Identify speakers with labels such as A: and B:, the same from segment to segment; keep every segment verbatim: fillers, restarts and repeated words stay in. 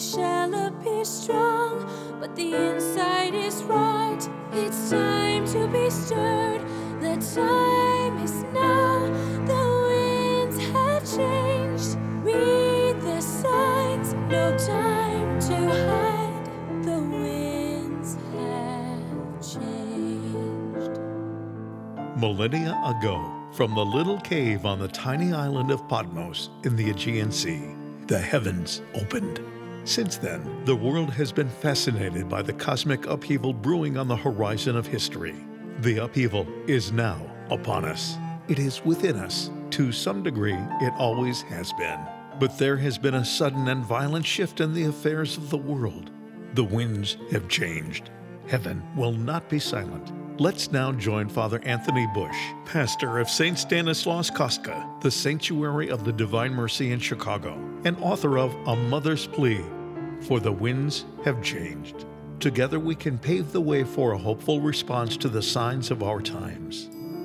A: shell appears strong, but the inside is rot. It's time to be stirred. The time is now. The winds have changed. Read the signs. No time to hide. The winds have changed.
B: Millennia ago, from the little cave on the tiny island of Patmos in the Aegean Sea, the heavens opened. Since then, the world has been fascinated by the cosmic upheaval brewing on the horizon of history. The upheaval is now upon us. It is within us. To some degree, it always has been. But there has been a sudden and violent shift in the affairs of the world. The winds have changed. Heaven will not be silent. Let's now join Father Anthony Bush, pastor of Saint Stanislaus Kostka, the Sanctuary of the Divine Mercy in Chicago, and author of A Mother's Plea, For the Winds Have Changed. Together we can pave the way for a hopeful response to the signs of our times.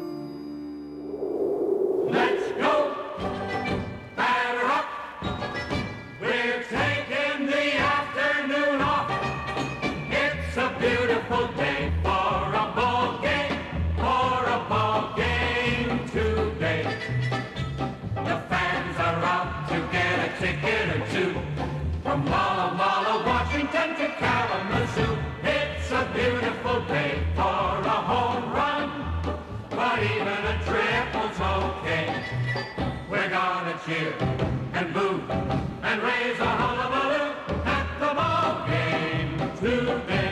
C: Let's go! Batter up! We're taking the afternoon off. It's a beautiful day for a ball game, for a ball game today. The fans are out to get a ticket or two. From Walla Walla, Washington to Kalamazoo. It's a beautiful day for a home run, but even a triple's okay. We're gonna cheer and boo and raise a hullabaloo at the ball game today.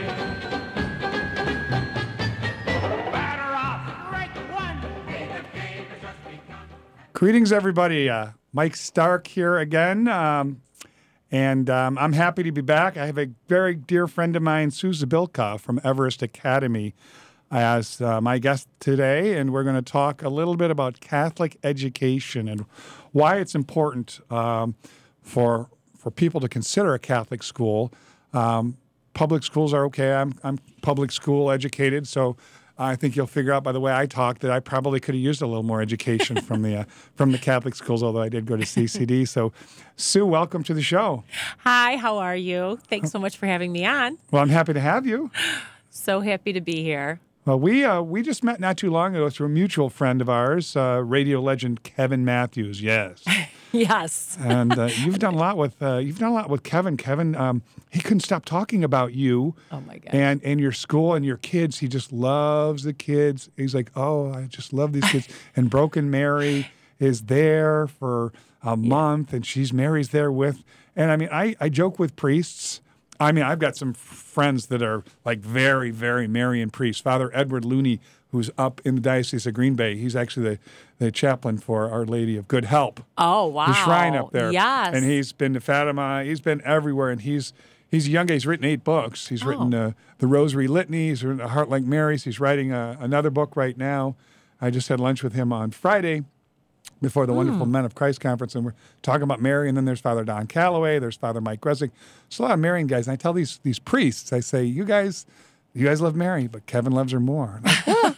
C: Batter off, strike one. Hey, the game has just begun.
D: Greetings, everybody. Uh, Mike Stark here again. Um, And um, I'm happy to be back. I have a very dear friend of mine, Sue Zabilka from Everest Academy, as uh, my guest today, and we're going to talk a little bit about Catholic education and why it's important um, for for people to consider a Catholic school. Um, public schools are okay. I'm I'm public school educated, so I think you'll figure out by the way I talk that I probably could have used a little more education from the uh, from the Catholic schools, although I did go to C C D. So, Sue, welcome to the show.
E: Hi, how are you? Thanks so much for having me on.
D: Well, I'm happy to have you.
E: So happy to be here.
D: Well, we uh, we just met not too long ago through a mutual friend of ours, uh, radio legend Kevin Matthews. Yes,
E: yes.
D: and uh, you've done a lot with uh, you've done a lot with Kevin. Kevin, um, he couldn't stop talking about you.
E: Oh my God.
D: And and your school and your kids. He just loves the kids. He's like, oh, I just love these kids. And Broken Mary is there for a month, and she's Mary's there with. And I mean, I I joke with priests. I mean, I've got some friends that are like very, very Marian priests. Father Edward Looney, who's up in the Diocese of Green Bay, he's actually the, the chaplain for Our Lady of Good Help.
E: Oh, wow.
D: The shrine up there.
E: Yes.
D: And he's been to Fatima. He's been everywhere. And he's he's young. He's written eight books. He's
E: Oh.
D: written uh, The Rosary Litany. He's written A Heart Like Mary's. He's writing uh, another book right now. I just had lunch with him on Friday before the mm. Wonderful Men of Christ conference, and we're talking about Mary, and then there's Father Don Calloway, there's Father Mike Gressick. It's a lot of Marian guys, and I tell these these priests, I say, you guys, you guys love Mary, but Kevin loves her more. Like,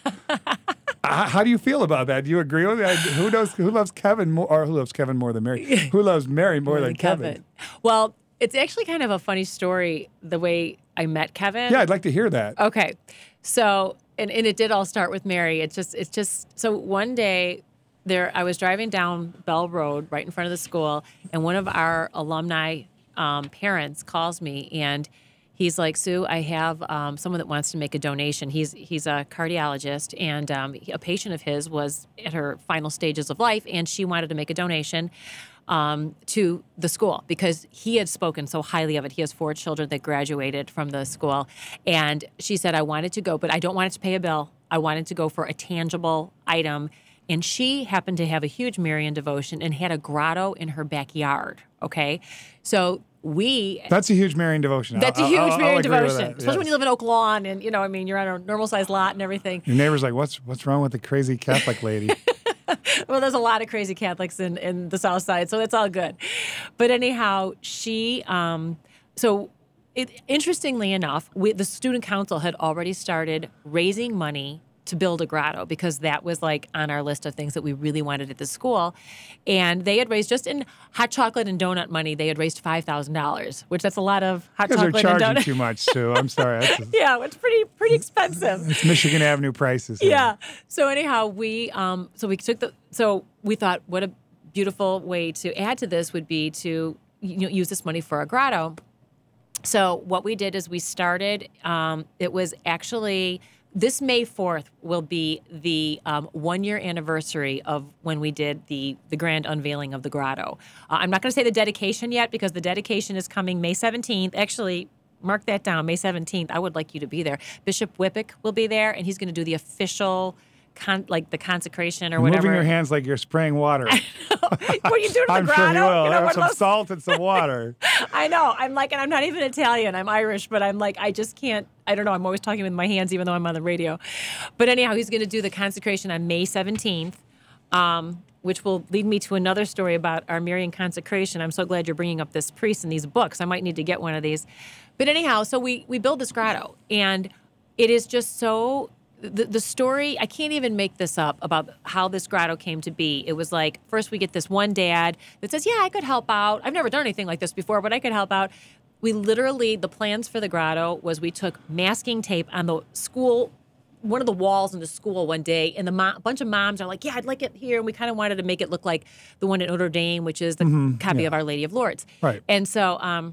D: how do you feel about that? Do you agree with that? Who knows? Who loves Kevin more, or who loves Kevin more than Mary? Who loves Mary more than Kevin? Kevin?
E: Well, it's actually kind of a funny story, the way I met Kevin.
D: Yeah, I'd like to hear that.
E: Okay, so and, and it did all start with Mary. It's just it's just so one day. There, I was driving down Bell Road right in front of the school, and one of our alumni um, parents calls me, and he's like, Sue, I have um, someone that wants to make a donation. He's he's a cardiologist, and um, a patient of his was at her final stages of life, and she wanted to make a donation um, to the school because he had spoken so highly of it. He has four children that graduated from the school, and she said, I wanted to go, but I don't want it to pay a bill. I wanted to go for a tangible item. And she happened to have a huge Marian devotion and had a grotto in her backyard, okay? So we...
D: That's a huge Marian devotion.
E: That's
D: I'll,
E: a huge
D: I'll,
E: Marian
D: I'll
E: devotion,
D: that,
E: especially
D: yes.
E: when you live in Oak Lawn and, you know, I mean, you're on a normal-sized lot and everything.
D: Your neighbor's like, what's what's wrong with the crazy Catholic lady?
E: Well, there's a lot of crazy Catholics in, in the South Side, so that's all good. But anyhow, she... Um, so... It, interestingly enough, we, the student council had already started raising money to build a grotto because that was like on our list of things that we really wanted at the school. And they had raised, just in hot chocolate and donut money, they had raised five thousand dollars, which that's a lot of hot
D: Because they're
E: chocolate and
D: charging
E: donut.
D: too much, Sue. I'm sorry. That's a,
E: Yeah, it's pretty pretty expensive.
D: it's Michigan Avenue prices.
E: Yeah. So anyhow, we um so we took the so we thought what a beautiful way to add to this would be to you know, use this money for a grotto. So what we did is we started. Um, it was actually this May fourth will be the um, one year anniversary of when we did the the grand unveiling of the grotto. Uh, I'm not going to say the dedication yet because the dedication is coming May seventeenth. Actually, mark that down, May seventeenth. I would like you to be there. Bishop Whippick will be there, and he's going to do the official. Con, like the consecration or
D: You're
E: whatever.
D: moving your hands like you're spraying water.
E: What are you doing to the
D: I'm
E: grotto?
D: sure you will.
E: You know,
D: Have
E: one of
D: some
E: those-
D: salt and some water.
E: I know. I'm like, and I'm not even Italian. I'm Irish, but I'm like, I just can't. I don't know. I'm always talking with my hands, even though I'm on the radio. But anyhow, he's going to do the consecration on May seventeenth, um, which will lead me to another story about our Marian consecration. I'm so glad you're bringing up this priest and these books. I might need to get one of these. But anyhow, so we we build this grotto, and it is just so. The, the story, I can't even make this up about how this grotto came to be. It was like, first we get this one dad that says, yeah, I could help out. I've never done anything like this before, but I could help out. We literally, the plans for the grotto was we took masking tape on the school, one of the walls in the school one day, and the mo- a bunch of moms are like, yeah, I'd like it here. And we kind of wanted to make it look like the one at Notre Dame, which is the
D: Mm-hmm.
E: copy
D: yeah.
E: of Our Lady of Lourdes.
D: Right.
E: And so, um,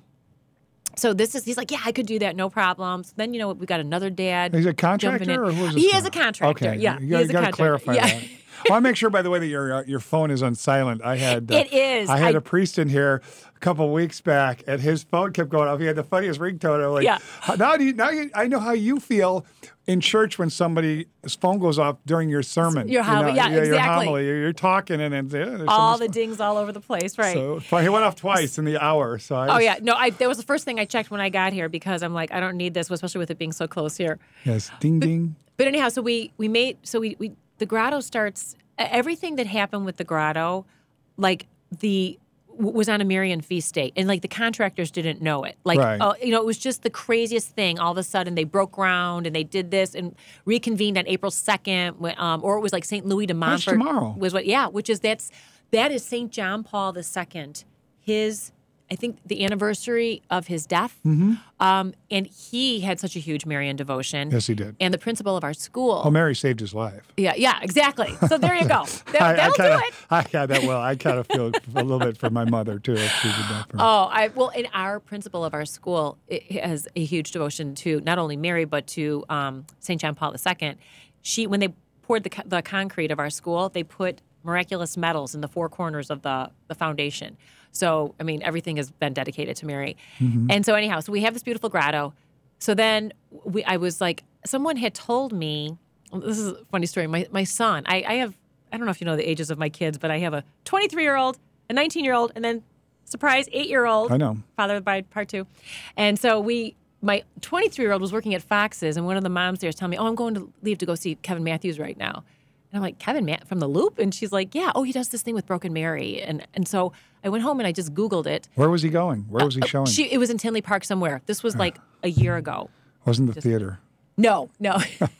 E: So this is, he's like, yeah, I could do that, no problems. Then, you know, we got another dad.
D: He's a
E: jumping in.
D: contractor, or who's this
E: He
D: guy?
E: is a contractor,
D: Okay,
E: yeah.
D: You
E: he
D: gotta,
E: is a
D: gotta
E: contractor.
D: clarify
E: yeah.
D: that. Well, I make sure, by the way, that your uh, your phone is on silent. I had uh,
E: It is.
D: I had
E: I-
D: a priest in here a couple weeks back, and his phone kept going off. He had the funniest ringtone. I'm like,
E: Yeah.
D: now, do you, now you, I know how you feel in church when somebody's phone goes off during your sermon.
E: Your hom-
D: you know,
E: yeah,
D: Your
E: exactly.
D: homily. You're, you're talking, and then yeah, there's
E: All the
D: somebody-
E: dings all over the place, right?
D: So he went off twice in the hour. So I
E: oh,
D: just-
E: yeah. No, I, that was the first thing I checked when I got here because I'm like, I don't need this, especially with it being so close here.
D: Yes, ding ding.
E: But anyhow, so we we made so we, we the grotto starts everything that happened with the grotto, like the w- was on a Marian feast day, and like the contractors didn't know it. Like
D: Right.
E: uh, you know, it was just the craziest thing. All of a sudden, they broke ground and they did this and reconvened on April second, um, or it was like Saint Louis de Montfort
D: tomorrow.
E: was what? Yeah, which is that's that is Saint John Paul the Second, his. I think the anniversary of his death,
D: Mm-hmm.
E: um, and he had such a huge Marian devotion.
D: Yes, he did.
E: And the principal of our school.
D: Oh, Mary saved his life.
E: Yeah, yeah, exactly. So there you go. That,
D: I, I
E: that'll
D: kinda,
E: do it.
D: I yeah, that well. I kind of feel a little bit for my mother too. If she did that for me.
E: Oh, I well, and our principal of our school it has a huge devotion to not only Mary but to um, Saint John Paul the Second. She, when they poured the co- the concrete of our school, they put miraculous medals in the four corners of the the foundation. So I mean, everything has been dedicated to Mary.
D: Mm-hmm.
E: And so anyhow, so we have this beautiful grotto. So then we, I was like, someone had told me. This is a funny story. My my son, I, I have. I don't know if you know the ages of my kids, but I have a twenty-three year old, a nineteen year old, and then surprise, eight year old.
D: I know.
E: Father by part two. And so we, my twenty-three year old was working at Fox's, and one of the moms there is telling me, oh, I'm going to leave to go see Kevin Matthews right now. And I'm like, Kevin Matt from The Loop? And she's like, yeah, oh, he does this thing with Broken Mary. And and so I went home and I just Googled it.
D: Where was he going? Where was he showing?
E: She, it was in Tinley Park somewhere. This was like a year ago.
D: Wasn't the theater.
E: No, no.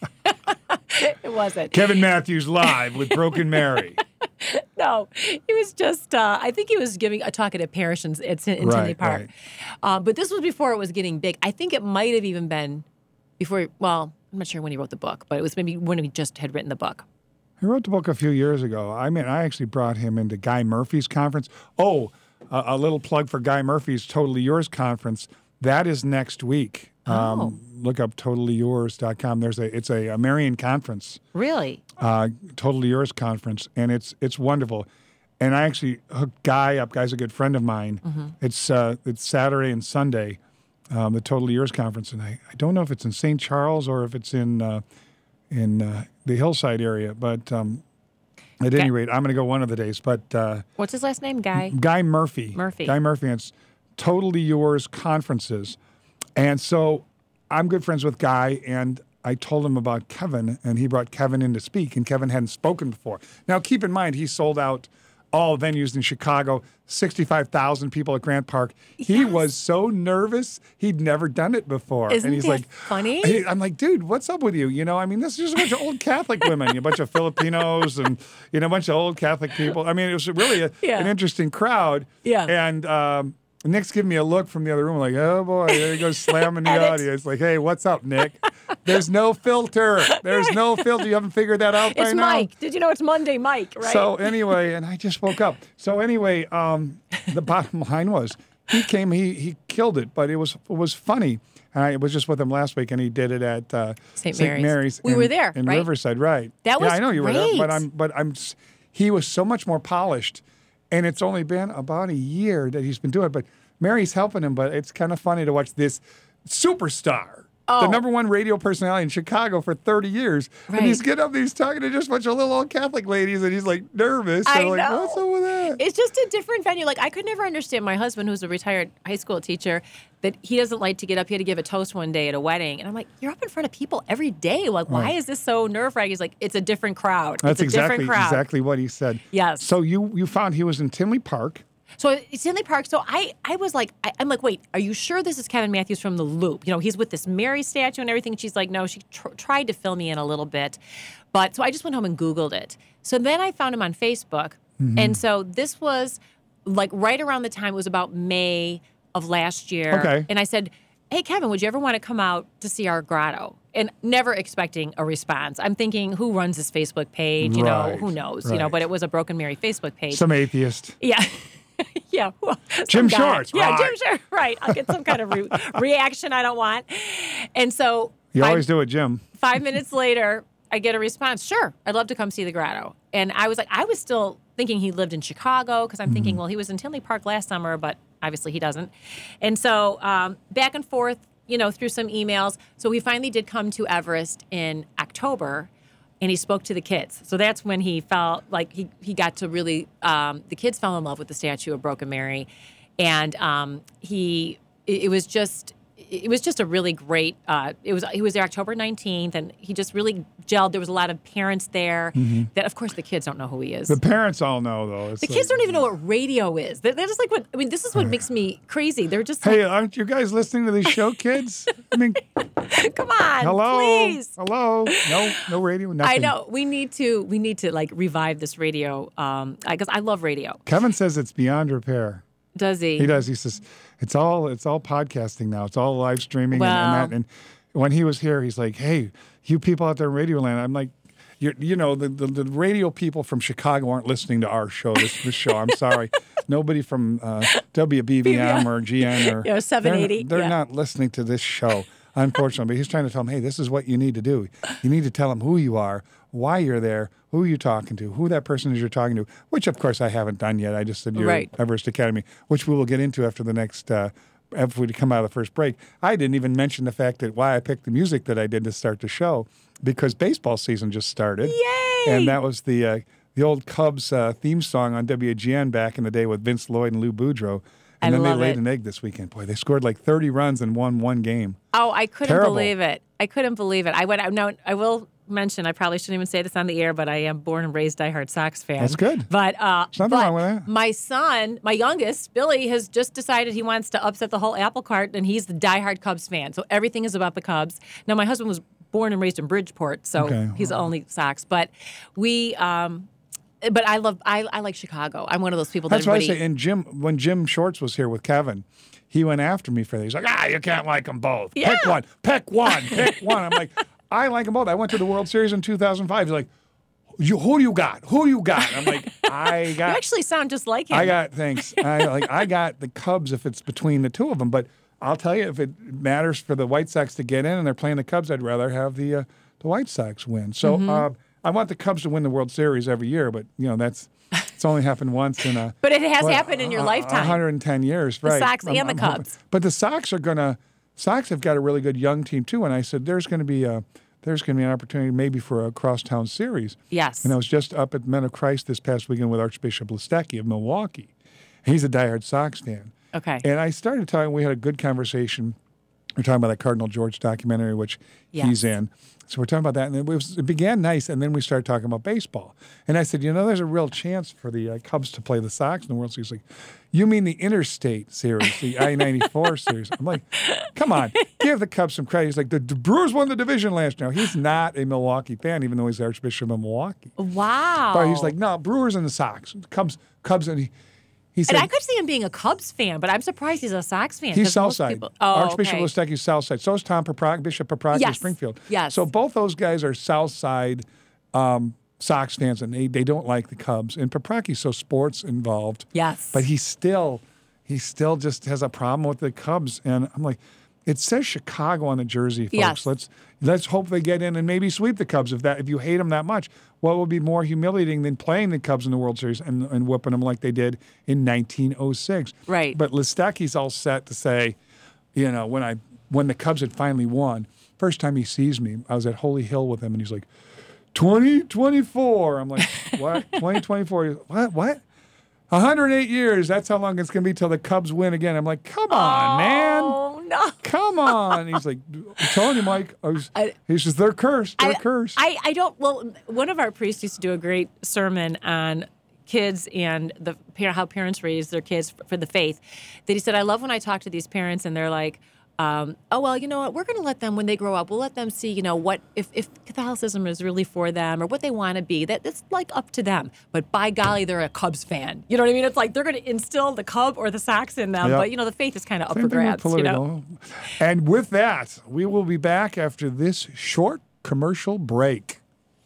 E: It wasn't.
D: Kevin Matthews live with Broken Mary.
E: No, he was just, uh, I think he was giving a talk at a parish in, in, in Tinley
D: Right,
E: Park.
D: right.
E: Uh, but this was before it was getting big. I think it might have even been before, well, I'm not sure when he wrote the book, but it was maybe when he just had written the book.
D: He wrote the book a few years ago. I mean, I actually brought him into Guy Murphy's conference. Oh, a, a little plug for Guy Murphy's Totally Yours conference. That is next week. Um,
E: Oh.
D: Look up totally yours dot com. There's a it's a, a Marian conference,
E: Really?
D: uh, Totally Yours conference, and it's it's wonderful. And I actually hooked Guy up. Guy's a good friend of mine.
E: Mm-hmm.
D: It's uh, it's Saturday and Sunday, um, the Totally Yours conference, and I, I don't know if it's in Saint Charles or if it's in uh, in uh, the Hillside area, but um, at any
E: Okay.
D: rate, I'm going to go one of the days. But uh,
E: What's his last name? Guy?
D: Guy Murphy.
E: Murphy.
D: Guy Murphy. And it's Totally Yours conferences. And so I'm good friends with Guy, and I told him about Kevin, and he brought Kevin in to speak, and Kevin hadn't spoken before. Now, keep in mind, he sold out all venues in Chicago, sixty-five thousand people at Grant Park. He
E: Yes.
D: was so nervous. He'd never done it before.
E: Isn't
D: and he's
E: that
D: like,
E: funny?
D: he- I'm like, dude, what's up with you? You know, I mean, this is just a bunch of old Catholic women, a bunch of Filipinos and, you know, a bunch of old Catholic people. I mean, it was really a,
E: Yeah.
D: an interesting crowd.
E: Yeah.
D: And, um, Nick's giving me a look from the other room, like, oh boy, there he goes slamming the
E: Edit.
D: audience. Like, hey, what's up, Nick? There's no filter. There's no filter. You haven't figured that out by
E: It's
D: now?
E: Mike. Did you know it's Monday, Mike? Right.
D: So anyway, and I just woke up. So anyway, um, the bottom line was he came, he he killed it, but it was it was funny. And I was just with him last week, and he did it at uh,
E: Saint Mary's.
D: Mary's.
E: We
D: in,
E: were there,
D: in
E: right?
D: Riverside, right?
E: That was
D: yeah, I know you were there, but
E: great.
D: I'm but I'm. s- He was so much more polished, and it's only been about a year that he's been doing it. But Mary's helping him, but it's kind of funny to watch this superstar. The
E: Oh.
D: number one radio personality in Chicago for thirty years. And he's
E: Right.
D: getting up and he's talking to just a bunch of little old Catholic ladies and he's like nervous.
E: I
D: I'm like,
E: know.
D: what's up with that?
E: It's just a different venue. Like I could never understand my husband, who's a retired high school teacher, that he doesn't like to get up. He had to give a toast one day at a wedding, and I'm like, "You're up in front of people every day. Like, why
D: Right.
E: is this so nerve wracking?" He's like, "It's a different crowd.
D: That's
E: it's a
D: exactly
E: different crowd."
D: exactly what he said.
E: Yes.
D: So you you found he was in Tinley Park.
E: So it's Tinley Park. So I, I was like, I, I'm like, wait, are you sure this is Kevin Matthews from The Loop? You know, he's with this Mary statue and everything. She's like, no, she tr- tried to fill me in a little bit. But so I just went home and Googled it. So then I found him on Facebook.
D: Mm-hmm.
E: And so this was like right around the time, it was about May of last year.
D: Okay.
E: And I said, hey, Kevin, would you ever want to come out to see our grotto? And never expecting a response. I'm thinking, who runs this Facebook page? You know,
D: Right,
E: who knows? You know,
D: right.
E: but it was a Broken Mary Facebook page.
D: Some atheist.
E: Yeah. yeah. Well, some
D: Jim
E: guy.
D: Shorts,
E: Yeah,
D: right.
E: Jim Shorts. Right. I'll get some kind of re- reaction I don't want. And so
D: You
E: five,
D: always do it, Jim.
E: five minutes later, I get a response. Sure. I'd love to come see the grotto. And I was like, I was still thinking he lived in Chicago because I'm
D: Mm-hmm.
E: thinking, well, he was in Tinley Park last summer, but obviously he doesn't. And so um, back and forth, you know, through some emails. So he finally did come to Everest in October. And he spoke to the kids. So that's when he felt like he, he got to really, um, the kids fell in love with the statue of Broken Mary. And um, he, it, it was just, it was just a really great, uh, it was, he was there October nineteenth and he just really gelled. There was a lot of parents there that, of course, the kids don't know who he is.
D: The parents all know, though. It's
E: The
D: like,
E: kids don't even know what radio is. They're, they're just like, what, I mean, this is what makes me crazy. They're just
D: Hey, aren't you guys listening to this show, kids? I mean,
E: like, come on,
D: hello,
E: please.
D: hello. No, no radio, nothing.
E: I know we need to we need to like revive this radio um because I love radio.
D: Kevin says it's beyond repair.
E: Does he?
D: He does. He says it's all it's all podcasting now. It's all live streaming and,
E: Well-
D: and that. And when he was here, he's like, "Hey, you people out there in Radio Land," I'm like, "You're, you know, the, the the radio people from Chicago aren't listening to our show. This this show. I'm sorry, nobody from uh, W B V M or G N or
E: Yeah, seven eighty,
D: They're, they're
E: yeah.
D: not listening to this show." Unfortunately, but he's trying to tell them, hey, this is what you need to do. You need to tell them who you are, why you're there, who you're talking to, who that person is you're talking to, which, of course, I haven't done yet. I just said you're
E: Right.
D: at Everest Academy, which we will get into after the next, uh, after we come out of the first break. I didn't even mention the fact that why I picked the music that I did to start the show, because baseball season just started.
E: Yay!
D: And that was the uh, the old Cubs uh, theme song on W G N back in the day with Vince Lloyd and Lou Boudreau. And
E: I
D: then
E: love
D: they laid
E: it.
D: an egg this weekend. Boy, they scored like thirty runs and won one game.
E: Oh, I couldn't
D: Terrible.
E: believe it. I couldn't believe it. I went. No, I will mention. I probably shouldn't even say this on the air, but I am born and raised diehard Sox fan.
D: That's good.
E: But uh,
D: There's nothing
E: but
D: wrong with that.
E: my son, my youngest, Billy, has just decided he wants to upset the whole apple cart, and he's the diehard Cubs fan. So everything is about the Cubs. Now, my husband was born and raised in Bridgeport, so
D: Okay.
E: he's only Sox. But we. Um, but I love. I, I like Chicago. I'm one of those people that
D: That's what I
E: everybody.
D: say. And Jim, when Jim Shorts was here with Kevin, he went after me for that. He's like, ah, you can't like them both. Pick
E: Yeah.
D: one. Pick one. Pick one. I'm like, I like them both. I went to the World Series in two thousand five. He's like, you, who do you got? Who do you got? I'm like, I
E: You
D: got.
E: actually sound just like him.
D: I got thanks. I like I got the Cubs if it's between the two of them. But I'll tell you, if it matters for the White Sox to get in and they're playing the Cubs, I'd rather have the uh, the White Sox win. So
E: Mm-hmm.
D: uh, I want the Cubs to win the World Series every year. But you know that's it's only happened once in a.
E: But it has
D: what,
E: happened in your
D: a-
E: lifetime.
D: one hundred ten years, right?
E: Sox
D: I'm-
E: and the
D: I'm hoping-
E: Cubs.
D: But the Sox are gonna. Sox have got a really good young team too, and I said there's going to be a there's going to be an opportunity maybe for a crosstown series.
E: Yes.
D: And I was just up at Men of Christ this past weekend with Archbishop Listecki of Milwaukee. He's a diehard Sox fan.
E: Okay.
D: And I started talking. We had a good conversation We're talking about that Cardinal George documentary, which
E: Yes.
D: he's in. So we're talking about that, and it, was, it began nice, and then we started talking about baseball. And I said, you know, there's a real chance for the uh, Cubs to play the Sox in the World Series. He's like, you mean the Interstate Series, the I ninety-four Series? I'm like, come on, give the Cubs some credit. He's like, the, the Brewers won the division last year. He's not a Milwaukee fan, even though he's the Archbishop of Milwaukee.
E: Wow.
D: But he's like, no, Brewers and the Sox, Cubs, Cubs, and he. He said,
E: and I could see him being a Cubs fan, but I'm surprised he's a Sox fan.
D: he's
E: 'cause most
D: Southside.
E: people- Oh,
D: Archbishop
E: okay.
D: Listecki's Southside. So is Tom Paprak, Bishop Paprocki of
E: Yes.
D: Springfield.
E: Yes.
D: So both those guys are Southside um, Sox fans, and they, they don't like the Cubs. And Paprocki's so sports involved.
E: Yes.
D: But he still, he still just has a problem with the Cubs. And I'm like, it says Chicago on the jersey, folks.
E: Yes.
D: Let's let's hope they get in and maybe sweep the Cubs. If that if you hate them that much, what would be more humiliating than playing the Cubs in the World Series and, and whooping them like they did in nineteen oh six?
E: Right.
D: But Listecki's all set to say, you know, when I when the Cubs had finally won, first time he sees me, I was at Holy Hill with him, and he's like, twenty twenty-four. I'm like, what? twenty twenty-four? What? What? one hundred eight years. That's how long it's going to be till the Cubs win again. I'm like, come on, man.
E: Oh, no.
D: Come on. He's like, I'm telling you, Mike. I was,
E: I-
D: he says, they're cursed. They're
E: I,
D: cursed.
E: I, I don't, well, one of our priests used to do a great sermon on kids and the par- how parents raise their kids for, for the faith. That he said, I love when I talk to these parents and they're like, um, oh, well, you know what, we're going to let them, when they grow up, we'll let them see, you know, what, if, if Catholicism is really for them or what they want to be, that that's like up to them. But by golly, they're a Cubs fan. You know what I mean? It's like they're going to instill the Cub or the Sox in them.
D: Yep.
E: But, you know, the faith is kind of up
D: Same
E: for
D: thing with
E: grabs, you know?
D: political. And with that, we will be back after this short commercial break.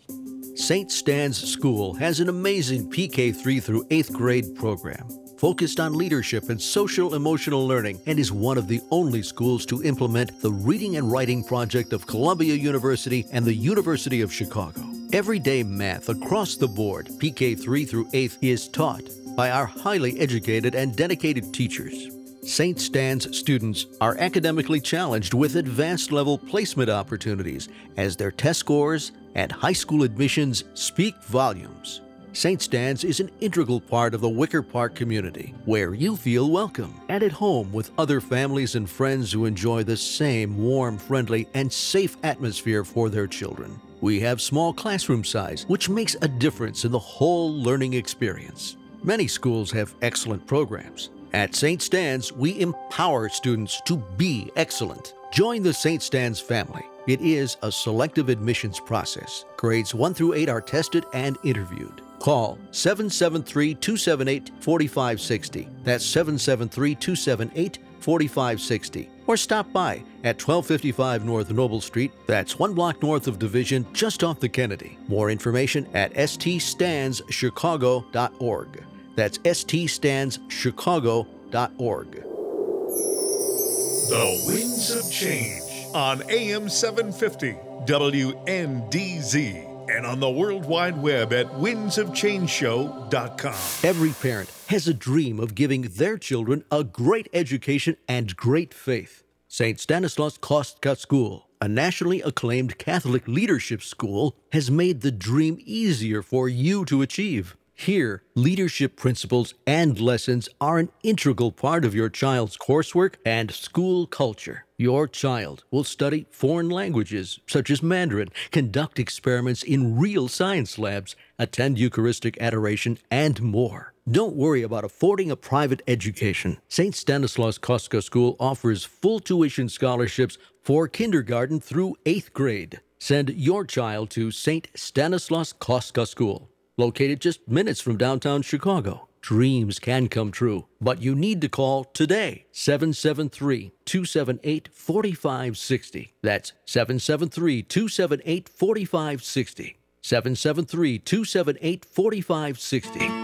F: Saint Stan's School has an amazing P K three through eighth grade program focused on leadership and social emotional learning, and is one of the only schools to implement the Reading and Writing Project of Columbia University and the University of Chicago. Everyday math across the board, P K three through eighth, is taught by our highly educated and dedicated teachers. Saint Stan's students are academically challenged with advanced level placement opportunities as their test scores and high school admissions speak volumes. Saint Stan's is an integral part of the Wicker Park community, where you feel welcome and at home with other families and friends who enjoy the same warm, friendly, and safe atmosphere for their children. We have small classroom size, which makes a difference in the whole learning experience. Many schools have excellent programs. At Saint Stan's, we empower students to be excellent. Join the Saint Stan's family. It is a selective admissions process. Grades one through eight are tested and interviewed. Call seven seven three, two seven eight, four five six zero. That's seven seven three, two seven eight, four five six zero. Or stop by at twelve fifty-five North Noble Street. That's one block north of Division, just off the Kennedy. More information at s t stands chicago dot org. That's s t stands chicago dot org.
B: The Winds of Change on A M seven fifty W N D Z and on the World Wide Web at winds of change show dot com.
F: Every parent has a dream of giving their children a great education and great faith. Saint Stanislaus Kostka School, a nationally acclaimed Catholic leadership school, has made the dream easier for you to achieve. Here, leadership principles and lessons are an integral part of your child's coursework and school culture. Your child will study foreign languages, such as Mandarin, conduct experiments in real science labs, attend Eucharistic adoration, and more. Don't worry about affording a private education. Saint Stanislaus Kostka School offers full tuition scholarships for kindergarten through eighth grade. Send your child to Saint Stanislaus Kostka School, located just minutes from downtown Chicago. Dreams can come true, but you need to call today, seven seven three, two seven eight, four five six zero. That's seven seven three, two seven eight, four five six zero. seven seven three, two seven eight, four five six zero.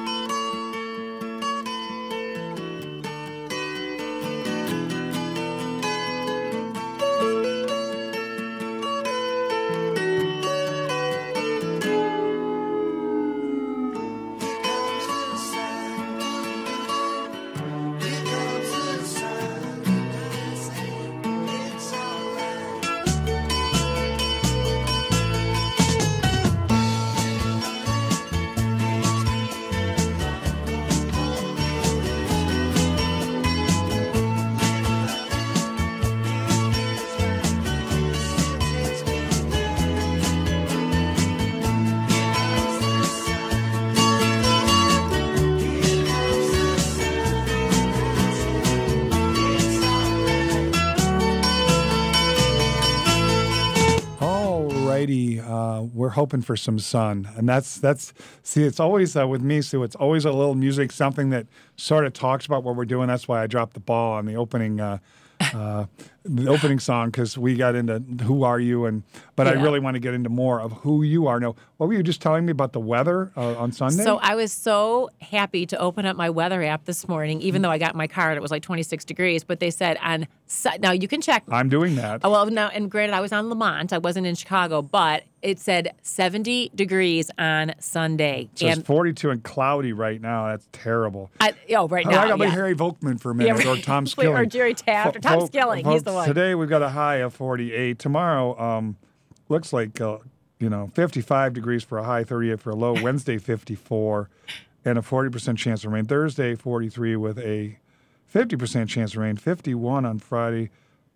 D: righty. Uh, we're hoping for some sun, and that's that's. See, it's always uh, with me, Sue. It's always a little music, something that sort of talks about what we're doing. That's why I dropped the ball on the opening. Uh, uh, the opening song because we got into who are you and but yeah. I really want to get into more of who you are. Now, what were you just telling me about the weather uh, on Sunday?
E: So I was so happy to open up my weather app this morning, even though I got in my car and it was like twenty-six degrees. But they said on now you can check.
D: I'm doing that.
E: Oh, well, now and granted, I was on Lamont. I wasn't in Chicago, but it said seventy degrees on Sunday.
D: So and it's forty-two and cloudy right now. That's terrible.
E: I, oh, right now.
D: I got
E: yeah.
D: my Harry Volkman for a minute,
E: yeah,
D: or Tom Skilling,
E: or Jerry Taft, or Tom
D: Vol-
E: Skilling.
D: Vol-
E: He's the one.
D: Today we've got a high of forty-eight. Tomorrow um, looks like uh, you know fifty-five degrees for a high, thirty-eight for a low. Wednesday fifty-four, and a forty percent chance of rain. Thursday forty-three with a fifty percent chance of rain. fifty-one on Friday.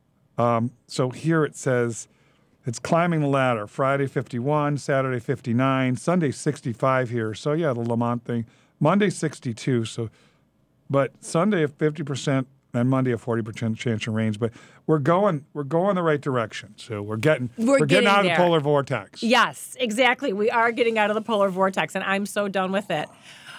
D: Um, so here it says it's climbing the ladder. Friday fifty-one, Saturday fifty-nine, Sunday sixty-five here. So yeah, the Lamont thing. Monday sixty-two. So, but Sunday a fifty percent. And Monday a forty percent chance of rains, but we're going we're going the right direction. So we're getting
E: we're,
D: we're getting,
E: getting
D: out
E: there.
D: of the polar vortex.
E: Yes, exactly. We are getting out of the polar vortex, and I'm so done with it.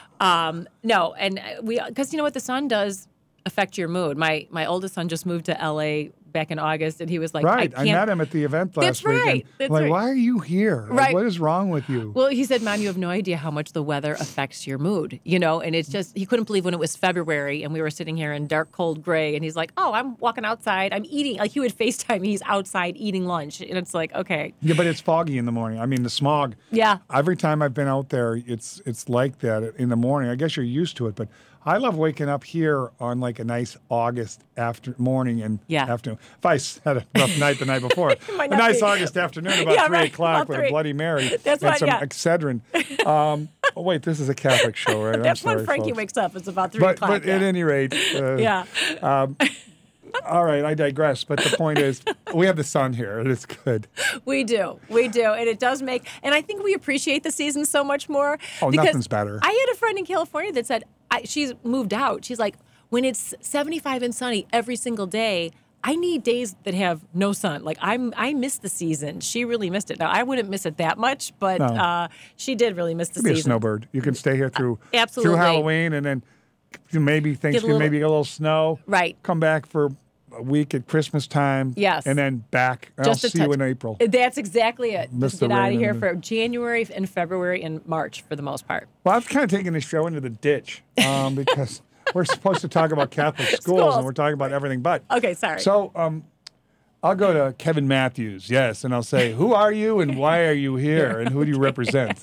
E: Um, no, and we because you know what, the sun does affect your mood. My my oldest son just moved to L A back in August, and he was like,
D: right.
E: I,
D: I
E: can't.
D: met him at the event last
E: That's
D: week.
E: right.
D: And
E: That's
D: like,
E: right.
D: why are you here? Like,
E: Right.
D: what is wrong with you?
E: Well, he said, Mom, you have no idea how much the weather affects your mood, you know, and it's just, he couldn't believe when it was February and we were sitting here in dark, cold gray, and he's like, oh, I'm walking outside, I'm eating, like he would FaceTime, he's outside eating lunch, and it's like, okay.
D: Yeah, but it's foggy in the morning. I mean, the smog.
E: Yeah.
D: Every time I've been out there, it's it's like that in the morning. I guess you're used to it, but I love waking up here on like a nice August after morning and
E: Yeah.
D: afternoon. If I had a rough night the night before,
E: might
D: a
E: not
D: nice
E: be.
D: August afternoon about
E: Yeah,
D: three
E: right,
D: o'clock
E: about
D: with
E: three.
D: a Bloody Mary
E: That's
D: and
E: what-
D: some
E: yeah.
D: Excedrin. Um, oh wait, this is a Catholic show, right?
E: That's
D: I'm sorry,
E: when Frankie
D: folks.
E: wakes up. It's about three
D: But,
E: o'clock.
D: but
E: yeah.
D: at any rate, uh,
E: yeah.
D: all right, I digress. But the point is, we have the sun here, and it's good.
E: We do. We do. And it does make, and I think we appreciate the season so much more.
D: Oh,
E: because
D: nothing's better.
E: I had a friend in California that said, I, she's moved out. She's like, when it's seventy-five and sunny every single day, I need days that have no sun. Like I'm, I miss the season. She really missed it. Now I wouldn't miss it that much, but
D: No.
E: uh, she did really miss the
D: Be a
E: season.
D: snowbird. You can stay here through
E: absolutely.
D: through Halloween, and then maybe Thanksgiving,
E: little-
D: maybe a little snow.
E: Right.
D: Come back for a week at Christmas time.
E: Yes.
D: And then back. And
E: Just
D: I'll
E: a
D: see you
E: touch.
D: in April.
E: That's exactly it.
D: Miss
E: Just
D: the
E: get out
D: rain
E: of here
D: and-
E: for January and February and March for the most part.
D: Well, I've kind of taken this show into the ditch um, because we're supposed to talk about Catholic schools,
E: Schools.
D: and we're talking about everything but.
E: Okay, sorry.
D: So um, I'll go to Kevin Matthews, yes, and I'll say, who are you and why are you here and who do you represent?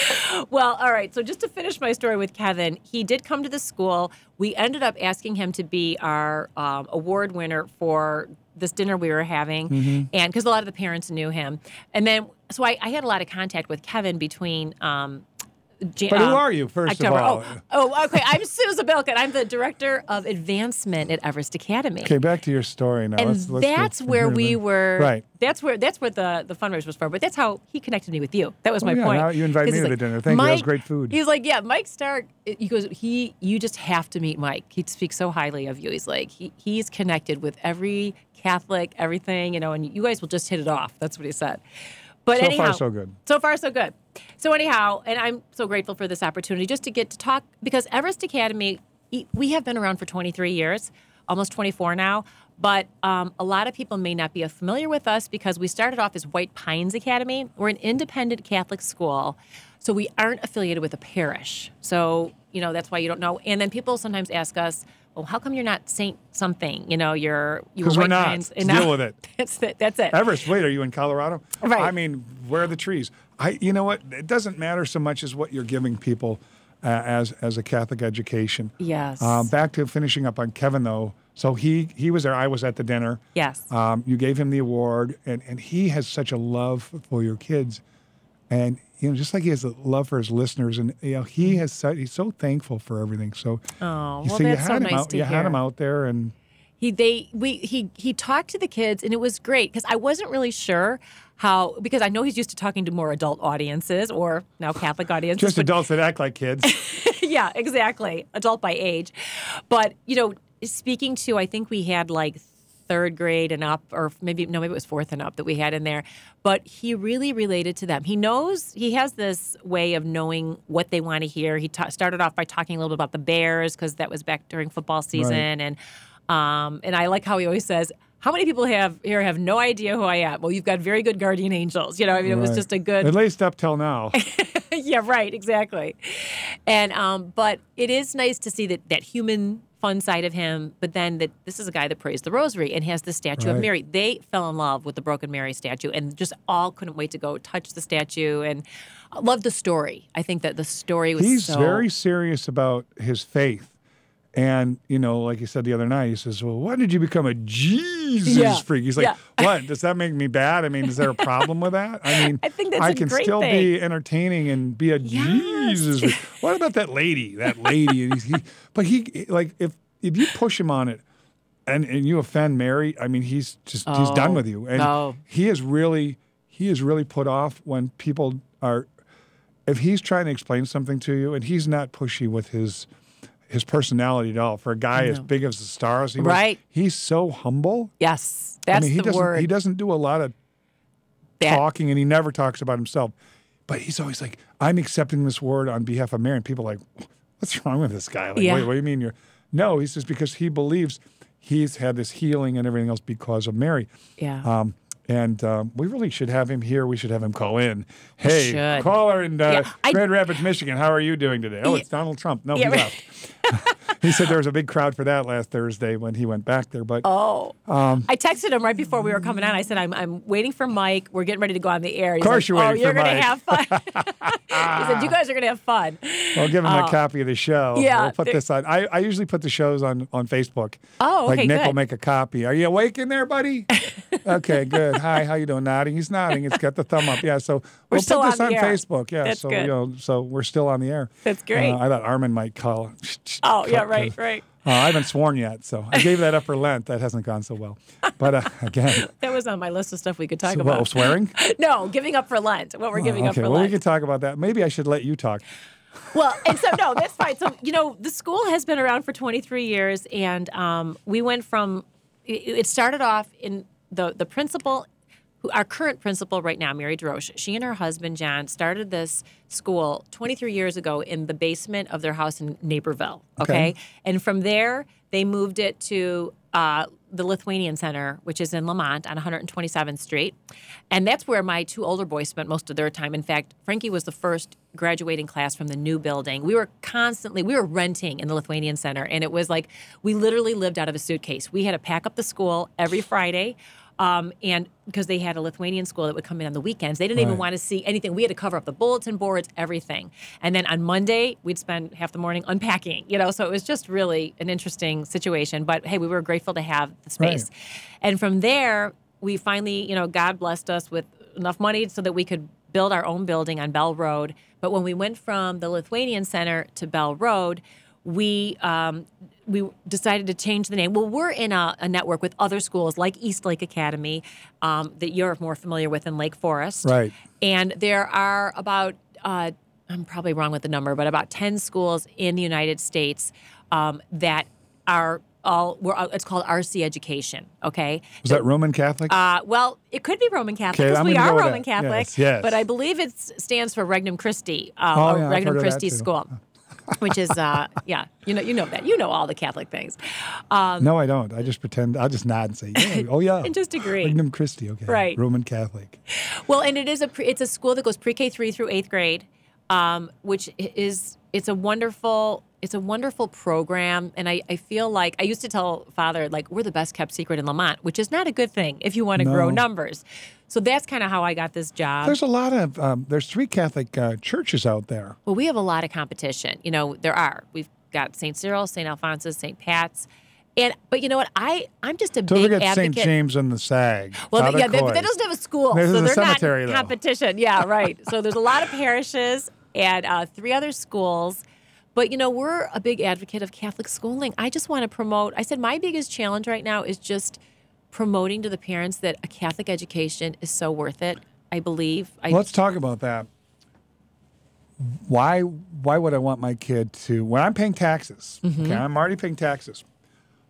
E: Well, all right. So just to finish my story with Kevin, he did come to the school. We ended up asking him to be our um, award winner for this dinner we were having,
D: Mm-hmm.
E: and because a lot of the parents knew him. And then, so I, I had a lot of contact with Kevin between. Um, Jan-
D: But who
E: um,
D: are you, first
E: October.
D: of all?
E: Oh, oh, okay. I'm Susan Bilkin. I'm the director of advancement at Everest Academy.
D: Okay, back to your story now.
E: And
D: let's, let's go
E: that's
D: from
E: where
D: here to
E: we
D: there.
E: were.
D: Right.
E: That's where that's what the the fundraiser was for. But that's how he connected me with you. That was
D: Oh,
E: my
D: yeah,
E: point.
D: now you invite
E: 'Cause
D: me
E: he's
D: to
E: like,
D: the dinner. Thank you. That was
E: Mike-
D: great food.
E: He's like, yeah, Mike Stark. He goes, he. You just have to meet Mike. He speaks so highly of you. He's like, he, he's connected with every Catholic, everything, you know, and you guys will just hit it off. That's what he said. But
D: So far,
E: anyhow,
D: so good.
E: So far, so good. So anyhow, and I'm so grateful for this opportunity just to get to talk because Everest Academy, we have been around for twenty-three years, almost twenty-four now. But um, a lot of people may not be familiar with us because we started off as White Pines Academy. We're an independent Catholic school, so we aren't affiliated with a parish. So, you know, that's why you don't know. And then people sometimes ask us, well, how come you're not Saint something? You know, you're you were
D: 'Cause we're
E: White
D: not.
E: Pines.
D: Let's
E: now-
D: deal with it.
E: That's it. That's it.
D: Everest, wait, are you in Colorado?
E: Right.
D: I mean, where are the trees? I, you know what? It doesn't matter so much as what you're giving people uh, as as a Catholic education.
E: Yes.
D: Um, back to finishing up on Kevin, though. So he he was there. I was at the dinner.
E: Yes.
D: Um, you gave him the award, and, and he has such a love for your kids, and you know, just like he has a love for his listeners, and you know, he has so, he's so thankful for everything. So,
E: Oh,
D: you-
E: well,
D: so you
E: that's
D: had
E: so
D: him
E: nice
D: out,
E: to
D: you
E: hear.
D: had him out there, and
E: He they we he he talked to the kids and it was great because I wasn't really sure how because I know he's used to talking to more adult audiences or now Catholic audiences.
D: just
E: but-
D: adults that act like kids.
E: yeah, exactly. Adult by age. But, you know, speaking to I think we had like third grade and up, or maybe, no, maybe it was fourth and up that we had in there. But he really related to them. He knows, he has this way of knowing what they want to hear. He ta- started off by talking a little bit about the Bears, because that was back during football season.
D: Right.
E: And um, and I like how he always says, how many people have here have no idea who I am? Well, you've got very good guardian angels. You know, I mean, it was
D: Right.
E: just a good.
D: At least up till now.
E: Yeah, right, exactly. And um, but it is nice to see that that human fun side of him. But then that this is a guy that prays the rosary and has the statue
D: Right.
E: of Mary. They fell in love with the Broken Mary statue and just all couldn't wait to go touch the statue and love the story. I think that the story was
D: He's
E: so
D: very serious about his faith. And, you know, like he said the other night, he says, well, why did you become a Jesus
E: Yeah.
D: freak? He's like,
E: Yeah.
D: what? Does that make me bad? I mean, is there a problem with that? I mean,
E: I think that's
D: I
E: a
D: can
E: great
D: still
E: thing.
D: be entertaining and be a
E: Yes.
D: Jesus freak. What about that lady? That lady. And he's, he, but he, like, if if you push him on it and, and you offend Mary, I mean, he's just, he's done
E: Oh.
D: with you. And
E: Oh.
D: he is really, he is really put off when people are, if he's trying to explain something to you and he's not pushy with his his personality at all. For a guy as big as the stars he was,
E: Right.
D: he's so humble.
E: Yes, that's
D: I mean, he
E: the
D: doesn't
E: word.
D: he doesn't do a lot of
E: That-
D: talking, and he never talks about himself. But he's always like, I'm accepting this word on behalf of Mary. And people are like, what's wrong with this guy? Like,
E: Yeah.
D: wait, what do you mean you're no, he says because he believes he's had this healing and everything else because of Mary.
E: Yeah.
D: Um, and um, we really should have him here. We should have him call in. Hey,
E: should.
D: caller in uh,
E: Yeah, I-
D: Grand Rapids, Michigan. How are you doing today? Oh,
E: Yeah.
D: it's Donald Trump. No,
E: Yeah,
D: he
E: right.
D: left. He said there was a big crowd for that last Thursday when he went back there. But
E: Oh,
D: Um,
E: I texted him right before we were coming on. I said, I'm, I'm waiting for Mike. We're getting ready to go on the air. He's
D: course
E: like,
D: you're
E: oh,
D: waiting
E: you're
D: for
E: gonna
D: Mike."
E: have fun. He said, you guys are going to have fun.
D: I'll give him a copy of the show.
E: Oh. Yeah,
D: We'll put
E: there-
D: this on. I, I usually put the shows on, on Facebook.
E: Oh,
D: Like
E: okay,
D: Nick will
E: good.
D: make a copy. Are you awake in there, buddy? Okay, good. Hi, how you doing? Nodding. He's nodding. It's got the thumb up. Yeah, so we'll
E: still
D: put this
E: on
D: on
E: the air.
D: Facebook. Yeah,
E: That's
D: so
E: good.
D: you know, so we're still on the air.
E: That's great.
D: Uh, I thought Armin might call.
E: Oh, yeah, right, right.
D: Uh, I haven't sworn yet, so I gave that up for Lent. That hasn't gone so well. But uh, again,
E: That was on my list of stuff we could talk
D: so,
E: about.
D: what, swearing?
E: No, giving up for Lent. What we're giving
D: Oh,
E: up
D: okay,
E: for
D: well,
E: Lent.
D: we can talk about that. Maybe I should let you talk.
E: Well, and so no, that's fine. So you know, the school has been around for twenty-three years, and um, we went from. It it started off in the the principal, who our current principal right now, Mary DeRoche. She and her husband John started this school twenty-three years ago in the basement of their house in Naperville. Okay,
D: Okay.
E: and from there they moved it to uh, the Lithuanian Center, which is in Lamont on one hundred twenty-seventh Street. And that's where my two older boys spent most of their time. In fact, Frankie was the first graduating class from the new building. We were constantly, we were renting in the Lithuanian Center. And it was like, we literally lived out of a suitcase. We had to pack up the school every Friday. Um, and because they had a Lithuanian school that would come in on the weekends, they didn't even
D: Right.
E: want to see anything. We had to cover up the bulletin boards, everything. And then on Monday, we'd spend half the morning unpacking, you know, so it was just really an interesting situation. But hey, we were grateful to have the space. And from there, we finally, you know, God blessed us with enough money so that we could build our own building on Bell Road. But when we went from the Lithuanian Center to Bell Road, we um, we decided to change the name. Well, we're in a, a network with other schools like East Lake Academy um, that you're more familiar with in Lake Forest.
D: Right.
E: And there are about, uh, I'm probably wrong with the number, but about ten schools in the United States um, that are all, we're, uh, it's called R C Education, okay?
D: Was that Roman Catholic?
E: Uh, well, it could be Roman Catholic
D: Okay,
E: because
D: I'm
E: we
D: gonna
E: are
D: go with
E: Roman
D: that.
E: Catholic.
D: Yes, yes.
E: But I believe it stands for Regnum Christi, uh,
D: Oh,
E: or
D: yeah, I've
E: Regnum
D: heard of that
E: Christi
D: too.
E: School, which is uh, yeah, you know, you know that, you know all the Catholic things, um,
D: no, I don't. I just pretend. I'll just nod and say, yeah, oh yeah.
E: and just agree.
D: Regnum Christi, okay.
E: Right.
D: Roman Catholic.
E: Well, and it is a pre, it's a school that goes pre-K three through eighth grade, um, which is it's a wonderful it's a wonderful program, and I, I feel like I used to tell Father like we're the best kept secret in Lamont, which is not a good thing if you want to grow
D: No.
E: numbers. So that's kind of how I got this job.
D: There's a lot of, um, there's three Catholic uh, churches out there.
E: Well, we have a lot of competition. You know, there are. We've got Saint Cyril, Saint Alphonsus, Saint Pat's. And but you know what? I I'm just a
D: Don't
E: big
D: forget
E: advocate.
D: Saint James and the Sag.
E: Well,
D: Father
E: yeah, they,
D: Coy.
E: but that doesn't have a school,
D: There's
E: so
D: a
E: they're
D: cemetery,
E: not
D: though.
E: competition. Yeah, right. So there's a lot of parishes and uh, three other schools. But you know, we're a big advocate of Catholic schooling. I just want to promote. I said my biggest challenge right now is just promoting to the parents that a Catholic education is so worth it. I believe. I,
D: Let's talk about that. Why why would I want my kid to, when I'm paying taxes,
E: Mm-hmm.
D: okay, I'm already paying taxes.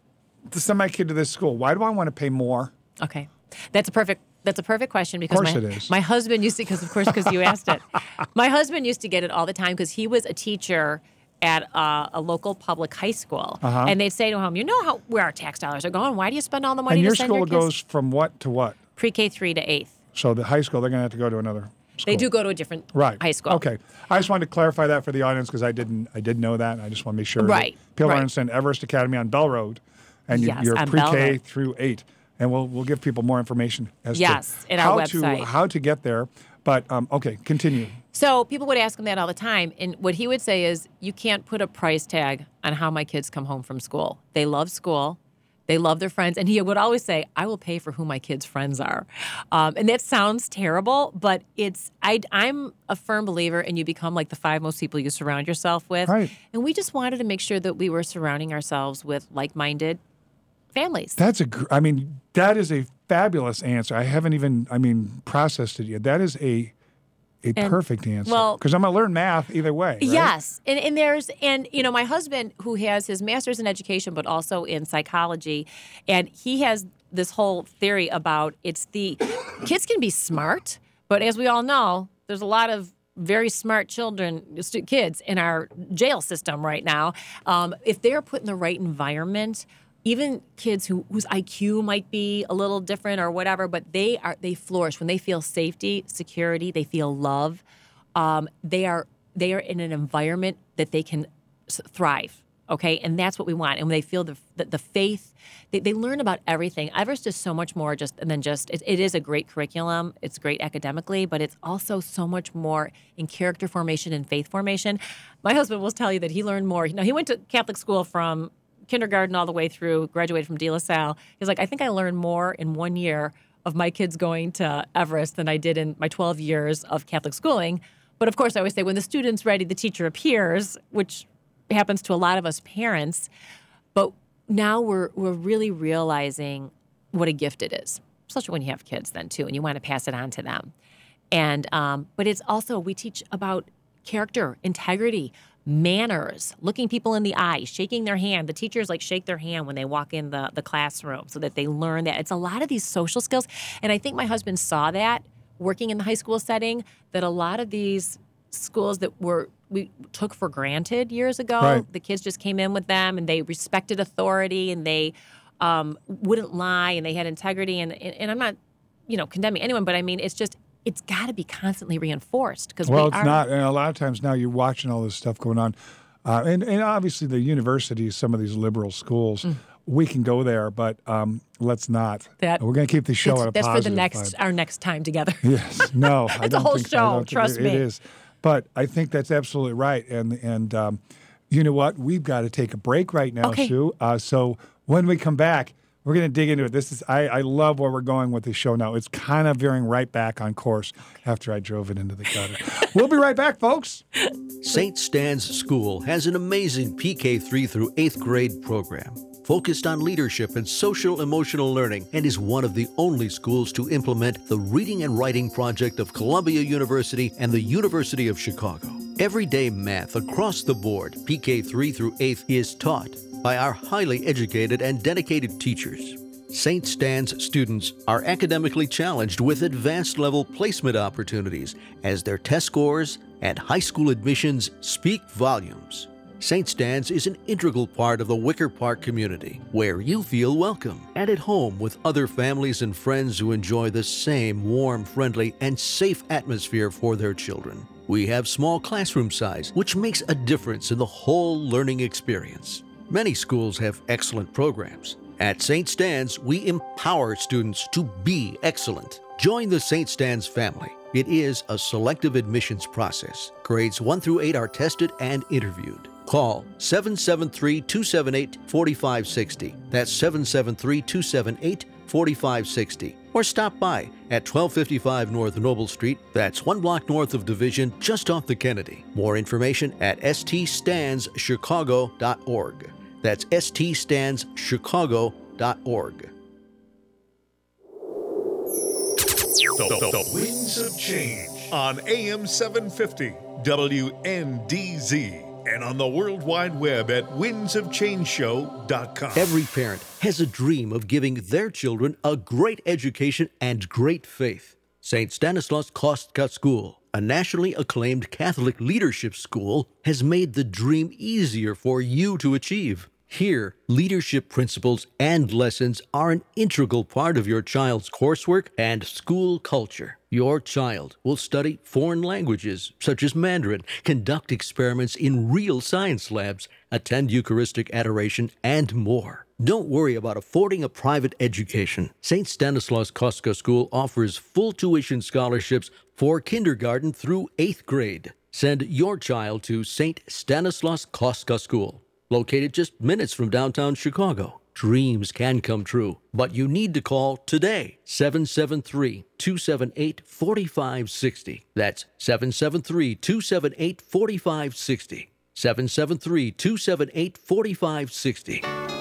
D: to send my kid to this school? Why do I want to pay more?
E: Okay, that's a perfect. That's a perfect question because
D: course
E: my,
D: it is.
E: my husband used to, because of course, because you asked it. My husband used to get it all the time because he was a teacher at uh, a local public high school,
D: Uh-huh.
E: and they'd say to him, "You know how where our tax dollars are going? Why do you spend all the money
D: And
E: to
D: your
E: send
D: school
E: your kids
D: goes from what to what?
E: pre-K three to eighth?
D: So the high school, they're going to have to go to another school.
E: They do go to a different
D: Right.
E: high school.
D: Okay. I just wanted to clarify that for the audience because I didn't I didn't know that. And I just want to make sure
E: Right,
D: that people
E: right.
D: understand Everest Academy on Bell Road, and you,
E: Yes,
D: you're
E: on Bell
D: pre-K
E: Road.
D: through eight. And we'll we'll give people more information as
E: Yes,
D: to
E: in our
D: how
E: website.
D: to how to get there. But um, okay, continue.
E: So people would ask him that all the time, and what he would say is, "You can't put a price tag on how my kids come home from school. They love school, they love their friends," and he would always say, "I will pay for who my kids' friends are," um, and that sounds terrible, but it's I, I'm a firm believer in you become like the five most people you surround yourself with,
D: Right.
E: and we just wanted to make sure that we were surrounding ourselves with like-minded families.
D: That's a. gr- I mean, that is a fabulous answer. I haven't even. I mean, processed it yet. That is a a
E: And-
D: perfect answer.
E: well-
D: because I'm gonna learn math either way. Right?
E: Yes, and and there's and you know my husband who has his master's in education but also in psychology, and he has this whole theory about it's the kids can be smart, but as we all know, there's a lot of very smart children, stu- kids in our jail system right now. Um, if they're put in the right environment. Even kids who, whose I Q might be a little different or whatever, but they are they flourish when they feel safety, security, they feel love. Um, they are they are in an environment that they can s- thrive. Okay, and that's what we want. And when they feel the the, the faith, they, they learn about everything. Everest is so much more just than just. It, it is a great curriculum. It's great academically, but it's also so much more in character formation and faith formation. My husband will tell you that he learned more. Now he went to Catholic school from kindergarten all the way through, graduated from De La Salle. He's like, I think I learned more in one year of my kids going to Everest than I did in my twelve years of Catholic schooling. But of course, I always say when the student's ready, the teacher appears, which happens to a lot of us parents. But now we're we're really realizing what a gift it is, especially when you have kids then too, and you want to pass it on to them. And um, but it's also we teach about character, integrity, manners, looking people in the eye, shaking their hand. The teachers like shake their hand when they walk in the, the classroom so that they learn that. It's a lot of these social skills. And I think my husband saw that working in the high school setting, that a lot of these schools that were we took for granted years ago,
D: Right.
E: the kids just came in with them and they respected authority and they um, wouldn't lie and they had integrity. And, and, and I'm not, you know, condemning anyone, but I mean, it's just, it's got to be constantly reinforced because
D: Well,
E: we
D: it's
E: are,
D: not. And a lot of times now you're watching all this stuff going on. Uh, and, and obviously the universities, some of these liberal schools, we can go there, but um, let's not.
E: Mm. That-
D: We're going to keep the show
E: It's-
D: at a
E: that's for
D: positive
E: the next
D: vibe.
E: our next time together.
D: Yes. No. I
E: It's a
D: don't
E: whole
D: think so. I
E: show,
D: don't think
E: trust
D: it,
E: me.
D: It is. But I think that's absolutely right. And, and um, you know what? We've got to take a break right now,
E: Okay.
D: Sue. Uh, so when we come back, we're going to dig into it. This is I, I love where we're going with this show now. It's kind of veering right back on course after I drove it into the gutter. We'll be right back, folks.
F: Saint Stan's School has an amazing P K three through eighth grade program focused on leadership and social emotional learning and is one of the only schools to implement the Reading and Writing Project of Columbia University and the University of Chicago. Everyday math across the board, P K three through eighth, is taught by our highly educated and dedicated teachers. Saint Stan's students are academically challenged with advanced level placement opportunities as their test scores and high school admissions speak volumes. Saint Stan's is an integral part of the Wicker Park community, where you feel welcome and at home with other families and friends who enjoy the same warm, friendly, and safe atmosphere for their children. We have small classroom size, which makes a difference in the whole learning experience. Many schools have excellent programs. At Saint Stan's, we empower students to be excellent. Join the Saint Stan's family. It is a selective admissions process. Grades one through eight are tested and interviewed. Call seven seven three, two seven eight, four five six zero. That's seven seven three, two seven eight, four five six zero. Or stop by at twelve fifty-five North Noble Street. That's one block north of Division, just off the Kennedy. More information at s t stands chicago dot org. That's s t stands chicago dot org.
B: The, the, the Winds of Change on A M seven fifty W N D Z. and on the World Wide Web at winds of change show dot com.
F: Every parent has a dream of giving their children a great education and great faith. Saint Stanislaus Kostka School, a nationally acclaimed Catholic leadership school, has made the dream easier for you to achieve. Here, leadership principles and lessons are an integral part of your child's coursework and school culture. Your child will study foreign languages, such as Mandarin, conduct experiments in real science labs, attend Eucharistic adoration, and more. Don't worry about affording a private education. Saint Stanislaus Kostka School offers full tuition scholarships for kindergarten through eighth grade. Send your child to Saint Stanislaus Kostka School, located just minutes from downtown Chicago. Dreams can come true, but you need to call today, seven seven three, two seven eight, four five six zero. That's seven seven three, two seven eight, four five six zero. seven seven three, two seven eight, four five six zero.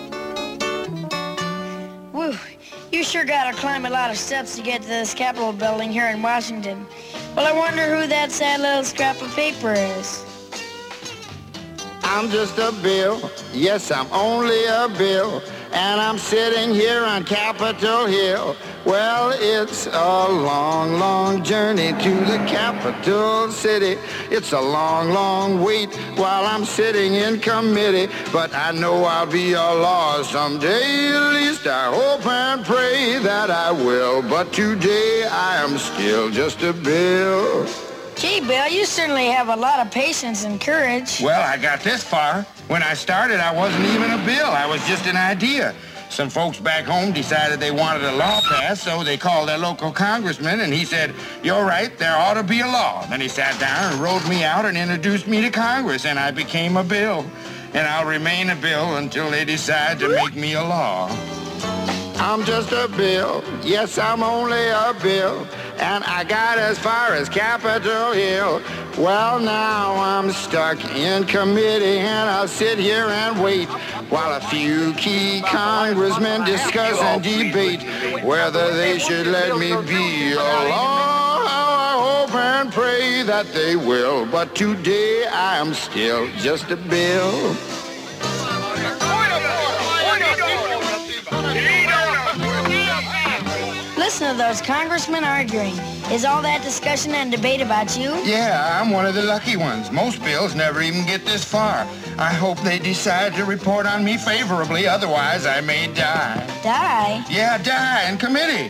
G: Whew, you sure gotta climb a lot of steps to get to this Capitol building here in Washington. Well, I wonder who that sad little scrap of paper is.
H: I'm just a bill, yes, I'm only a bill, and I'm sitting here on Capitol Hill. Well, it's a long, long journey to the capital city. It's a long, long wait while I'm sitting in committee, but I know I'll be a law someday. At least I hope and pray that I will, but today I am still just a bill.
G: Gee, Bill, you certainly have a lot of patience and courage.
H: Well, I got this far. When I started, I wasn't even a bill. I was just an idea. Some folks back home decided they wanted a law passed, so they called their local congressman, and he said, "You're right, there ought to be a law." Then he sat down and wrote me out and introduced me to Congress, and I became a bill. And I'll remain a bill until they decide to make me a law. I'm just a bill, yes, I'm only a bill, and I got as far as Capitol Hill. Well, now I'm stuck in committee, and I'll sit here and wait while a few key congressmen discuss and debate whether they should let me be a law. I hope and pray that they will, but today I am still just a bill.
G: Listen to those congressmen arguing. Is all that discussion and debate about you?
H: Yeah, I'm one of the lucky ones. Most bills never even get this far. I hope they decide to report on me favorably, otherwise I may die.
G: Die?
H: Yeah, die in committee.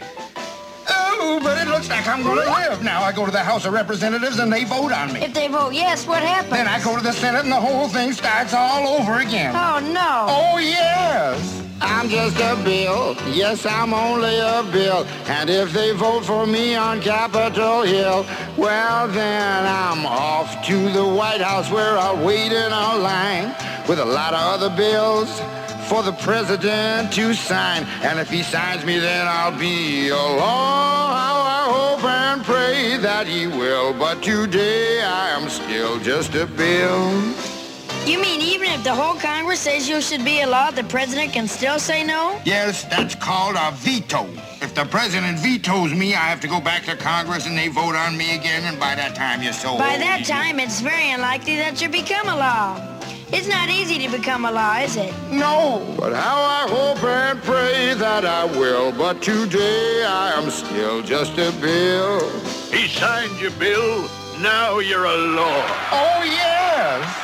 H: Oh, but it looks like I'm going to live. Now I go to the House of Representatives and they vote on me.
G: If they vote yes, what happens?
H: Then I go to the Senate and the whole thing starts all over again.
G: Oh, no.
H: Oh, yes. I'm just a bill. Yes, I'm only a bill. And if they vote for me on Capitol Hill, well, then I'm off to the White House where I'll wait in a line with a lot of other bills for the president to sign. And if he signs me, then I'll be a law. How I hope and pray that he will. But today I am still just a bill.
G: You mean even if the whole Congress says you should be a law, the president can still say no?
H: Yes, that's called a veto. If the president vetoes me, I have to go back to Congress and they vote on me again, and by that time you're so
G: By
H: old.
G: that time, it's very unlikely that you become a law. It's not easy to become a law, is it?
H: No, but how I hope and pray that I will. But today I am still just a bill.
I: He signed your bill. Now you're a law.
H: Oh, yes.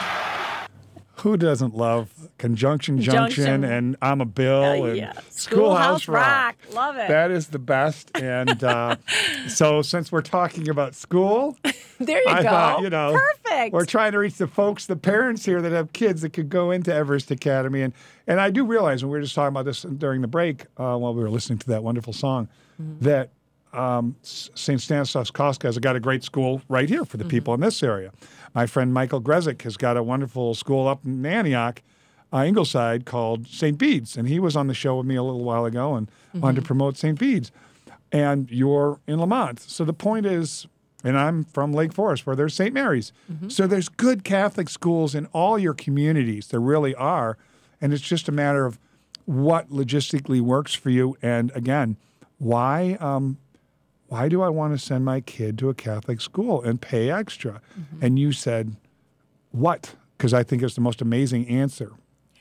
D: Who doesn't love Conjunction Junction,
E: Junction.
D: and I'm a Bill
E: Uh,
D: and
E: yeah.
D: Schoolhouse,
E: Schoolhouse Rock. Love it.
D: That is the best. And uh, so since we're talking about school,
E: There you
D: I
E: go.
D: thought, you know,
E: Perfect.
D: we're trying to reach the folks, the parents here that have kids that could go into Everest Academy. And and I do realize, and we were just talking about this during the break uh, while we were listening to that wonderful song, mm-hmm. that um, Saint Stanislaus Kostka has got a great school right here for the mm-hmm. people in this area. My friend Michael Grezik has got a wonderful school up in Antioch, uh, Ingleside, called Saint Bede's. And he was on the show with me a little while ago and mm-hmm. wanted to promote Saint Bede's. And you're in Lamont. So the point is, and I'm from Lake Forest, where there's Saint Mary's. Mm-hmm. So there's good Catholic schools in all your communities. There really are. And it's just a matter of what logistically works for you. And again, why um, why do I want to send my kid to a Catholic school and pay extra? Mm-hmm. And you said, what because I think it's the most amazing answer.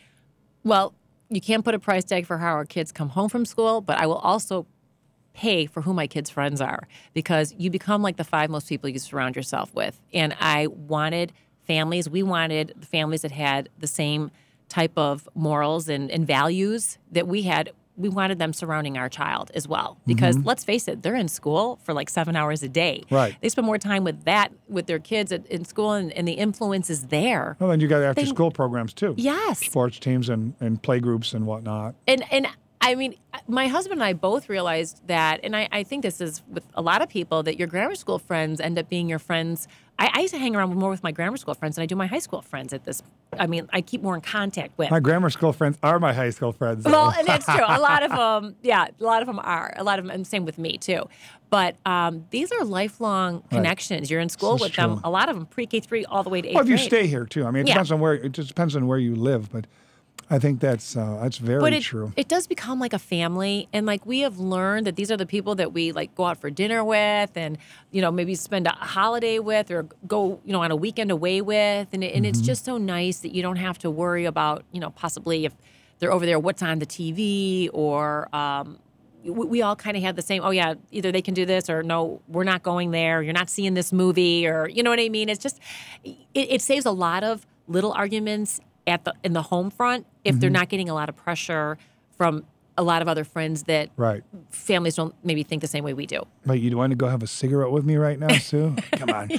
E: Well, you can't put a price tag for how our kids come home from school, but I will also pay for who my kids' friends are, because you become like the five most people you surround yourself with. And I wanted families, we wanted families that had the same type of morals and, and values that we had. We wanted them surrounding our child as well, because
D: Mm-hmm.
E: let's face it, they're in school for like seven hours a day.
D: Right.
E: They spend more time with that, with their kids at, in school, and, and the influence is there.
D: Well, then you got after
E: They-
D: school programs too.
E: Yes.
D: Sports teams and, and play groups and whatnot.
E: And and I mean, my husband and I both realized that, and I, I think this is with a lot of people, that your grammar school friends end up being your friends. I, I used to hang around more with my grammar school friends than I do my high school friends at this. I mean, I keep more in contact with.
D: My grammar school friends are my high school friends. though.
E: Well, and that's true. A lot of them, yeah, a lot of them are. A lot of them, and same with me too. But um, these are lifelong connections. You're in school
D: This is
E: with them.
D: true.
E: A lot of them pre-K three all the way to eighth
D: Well, if you
E: grade.
D: stay here too. I mean, it
E: Yeah.
D: depends on where. It just depends on where you live, but I think that's uh, that's very
E: But it,
D: true.
E: it does become like a family, and like we have learned that these are the people that we like go out for dinner with, and you know maybe spend a holiday with, or go you know on a weekend away with, and it, and it's just so nice that you don't have to worry about you know possibly if they're over there what's on the T V, or um, we, we all kind of have the same. Oh yeah, either they can do this, or no, we're not going there. You're not seeing this movie, or you know what I mean. It's just it, it saves a lot of little arguments at the in the home front if
D: Mm-hmm.
E: they're not getting a lot of pressure from a lot of other friends that
D: Right.
E: families don't maybe think the same way we do.
D: But you want to go have a cigarette with me right now, Sue? Come on.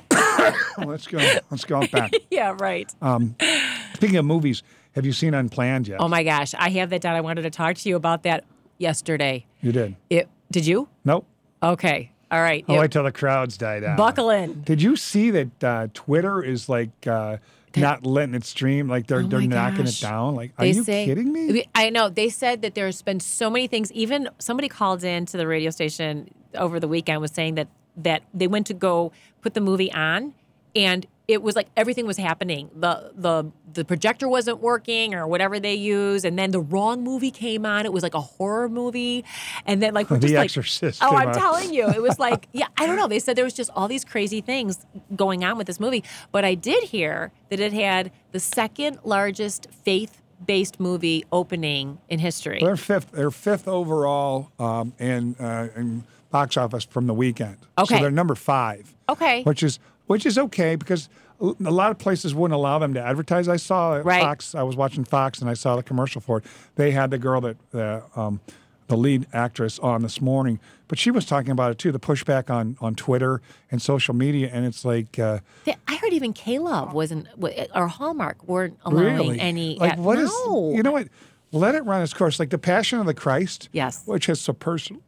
D: Let's go. Let's go back.
E: Yeah, right.
D: Um, speaking of movies, have you seen Unplanned yet?
E: Oh my gosh, I have that down. I wanted to talk to you about that yesterday.
D: You did?
E: It did you?
D: Nope.
E: Okay. All right.
D: I'll
E: It-
D: wait till the crowds die down.
E: buckle in.
D: Did you see that uh, Twitter is like uh, not letting it stream? Like they're
E: Oh
D: they're
E: my
D: knocking
E: gosh.
D: it down. Like, are
E: They
D: you
E: say-
D: kidding me?
E: I know. They said that there's been so many things. Even somebody called in to the radio station over the weekend was saying that that they went to go put the movie on, and it was like everything was happening. The the the projector wasn't working or whatever they use, and then the wrong movie came on. It was like a horror movie, and then like we're
D: The
E: just like,
D: Exorcist
E: oh,
D: came
E: I'm
D: on.
E: telling you, it was like yeah, I don't know. They said there was just all these crazy things going on with this movie, but I did hear that it had the second largest faith-based movie opening in history.
D: They're fifth. They're fifth overall um, in uh, in box office from the weekend.
E: Okay.
D: So they're number five.
E: Okay.
D: Which is which is okay because a a lot of places wouldn't allow them to advertise. I saw at
E: Right.
D: Fox. I was watching Fox and I saw the commercial for it. They had the girl that the um, the lead actress on this morning, but she was talking about it too. The pushback on on Twitter and social media, and it's like. Uh,
E: They- I heard even K-Love wasn't, or Hallmark weren't allowing
D: Really?
E: any.
D: Like,
E: ad-
D: what is?
E: no.
D: You know what? Let it run its course. Like the Passion of the Christ.
E: Yes.
D: Which has some personal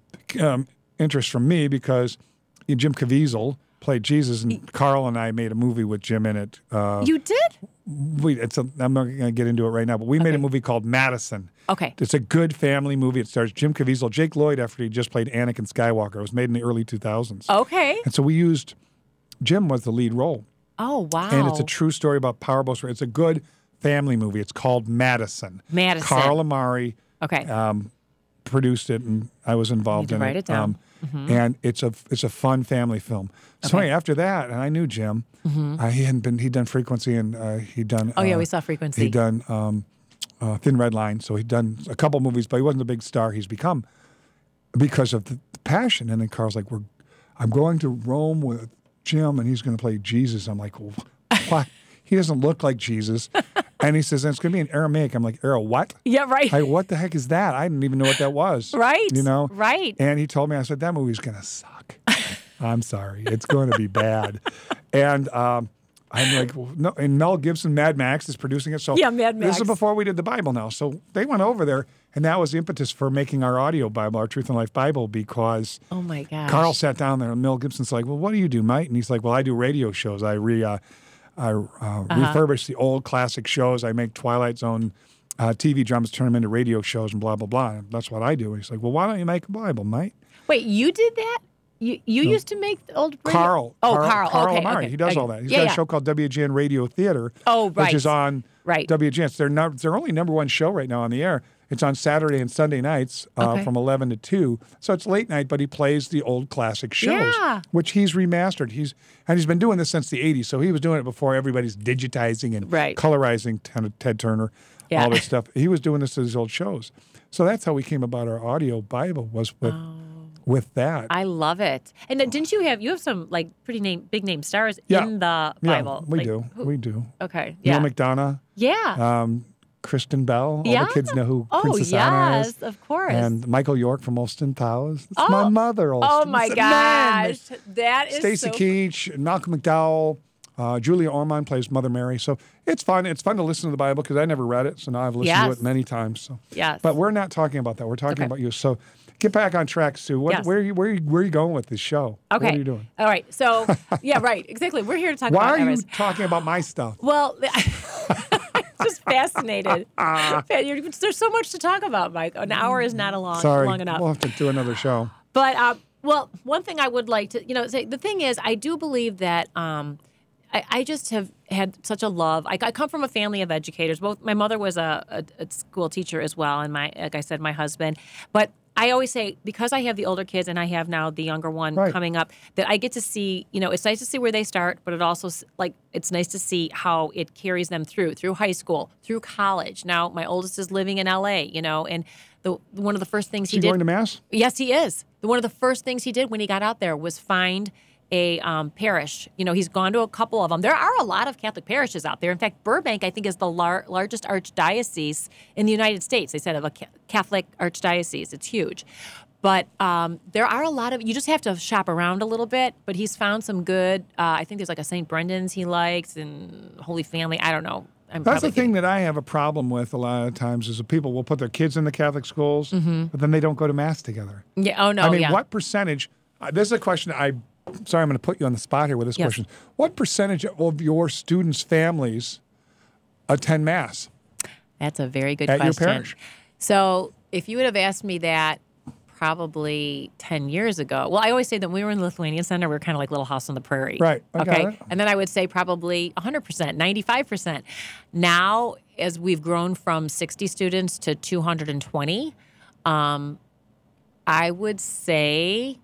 D: um, interest from me because Jim Caviezel played Jesus, and Carl and I made a movie with Jim in it. Uh,
E: You did?
D: we, it's a, I'm not going to get into it right now, but we made a movie called Madison.
E: Okay.
D: It's a good family movie. It stars Jim Caviezel, Jake Lloyd, after he just played Anakin Skywalker. It was made in the early two thousands.
E: Okay.
D: And so we used Jim was the lead role.
E: Oh, wow.
D: And it's a true story about powerboats. It's a good family movie. It's called Madison.
E: Madison.
D: Carl Amari
E: Okay.
D: um, produced it, and I was involved
E: Need to
D: in
E: write
D: it.
E: it down.
D: Um,
E: Mhm.
D: And it's a it's a fun family film. So anyway, after that, and I knew Jim. Uh, he hadn't been. He'd done Frequency, and uh, he'd done.
E: Mm-hmm. Oh, yeah,
D: uh,
E: we saw Frequency.
D: He'd done um, uh, Thin Red Line. So he'd done a couple movies, but he wasn't a big star. He's become because of the, the passion. And then Carl's like, "We're, I'm going to Rome with Jim, and he's going to play Jesus." I'm like, well, "Why? He doesn't look like Jesus." And he says, "It's going to be in Aramaic." I'm like, "Ara what?"
E: Yeah, right.
D: Like, what the heck is that? I didn't even know what that was.
E: Right.
D: You know?
E: Right.
D: And he told me, I said, that movie's going to suck. I'm sorry. It's going to be bad. And um, I'm like, well, no. And Mel Gibson, Mad Max, is producing it. So
E: Yeah, Mad
D: This is
E: Max.
D: before we did the Bible now. So they went over there, and that was the impetus for making our audio Bible, our Truth and Life Bible, because
E: Oh, my gosh.
D: Carl sat down there, and Mel Gibson's like, well, what do you do, mate? And he's like, well, I do radio shows. I re, uh, I uh,
E: Uh-huh.
D: refurbish the old classic shows. I make Twilight Zone uh, T V dramas, turn them into radio shows, and blah blah blah. And that's what I do. And he's like, well, why don't you make a Bible, mate?
E: Wait, you did that? You you used to make the old radio?
D: Carl.
E: Oh,
D: Carl,
E: Carl.
D: Carl
E: okay,
D: Amari.
E: okay.
D: He does
E: okay.
D: all that. He's
E: yeah,
D: got
E: yeah.
D: a show called W G N Radio Theater.
E: Oh,
D: Which
E: right.
D: is on
E: Right.
D: W G N. It's their, num- their only number one show right now on the air. It's on Saturday and Sunday nights uh,
E: Okay.
D: from eleven to two. So it's late night, but he plays the old classic shows,
E: Yeah.
D: which he's remastered. He's and he's been doing this since the eighties. So he was doing it before everybody's digitizing and
E: Right.
D: colorizing Ted, Ted Turner,
E: Yeah.
D: all this stuff. He was doing this to his old shows. So that's how we came about our audio Bible was with with that.
E: I love it. And then didn't you have you have some like pretty name big name stars
D: Yeah.
E: in the
D: yeah,
E: Bible?
D: we
E: Like,
D: do.
E: who-
D: We do.
E: Okay.
D: Neil
E: Yeah.
D: McDonough,
E: yeah.
D: um, Kristen Bell. All
E: Yeah?
D: the kids know who
E: Oh,
D: Princess Anna is.
E: yes, of course.
D: And Michael York from Olston Towers. It's
E: Oh.
D: my mother, Olston.
E: Oh my
D: It's a man.
E: gosh. That is
D: Stacey
E: so
D: Keach, Malcolm McDowell, uh, Julia Ormond plays Mother Mary. So it's fun. It's fun to listen to the Bible because I never read it, so now I've listened to
E: Yes.
D: it many times. So,
E: Yes.
D: but we're not talking about that. We're talking
E: Okay.
D: about you. So get back on track, Sue. What,
E: Yes.
D: Where are you? Where are you, where are you going with this show?
E: Okay.
D: What are you doing?
E: All right. So, yeah, right. Exactly. We're here to talk
D: Why
E: about
D: are you
E: Everest.
D: talking about my stuff?
E: Well, I'm just fascinated. You're- There's so much to talk about, Mike. An hour is not a long,
D: Sorry,
E: long enough.
D: we'll have to do another show.
E: But uh, well, one thing I would like to, you know, say the thing is, I do believe that um, I, I just have had such a love. I, I come from a family of educators. Both my mother was a, a, a school teacher as well, and my, like I said, my husband. But I always say because I have the older kids and I have now the younger one
D: Right.
E: coming up, that I get to see. You know, it's nice to see where they start, but it also s- like it's nice to see how it carries them through through high school, through college. Now my oldest is living in L A. You know, and the one of the first things
D: Is
E: he
D: he
E: did.
D: going to Mass?
E: Yes, he is. One of the first things he did when he got out there was find a um, parish. You know, he's gone to a couple of them. There are a lot of Catholic parishes out there. In fact, Burbank, I think, is the lar- largest archdiocese in the United States. They said of a ca- Catholic archdiocese. It's huge. But um, there are a lot of, you just have to shop around a little bit. But he's found some good, uh, I think there's like a Saint Brendan's he likes and Holy Family. I don't know. I'm
D: That's
E: probably
D: the thing that I have a problem with a lot of times is that people will put their kids in the Catholic schools, but then they don't go to Mass together.
E: getting- Yeah. Oh, no.
D: I mean,
E: yeah.
D: what percentage? Uh, this is a question I. Sorry, I'm going to put you on the spot here with this
E: Yes.
D: question. What percentage of your students' families attend Mass?
E: That's a very good
D: At your
E: question.
D: parish.
E: So if you would have asked me that probably ten years ago, well, I always say that when we were in the Lithuanian Center, we were kind of like Little House on the Prairie.
D: Right. I got
E: Okay.
D: it.
E: And then I would say probably one hundred percent, ninety-five percent. Now, as we've grown from sixty students to two hundred twenty, um, I would say,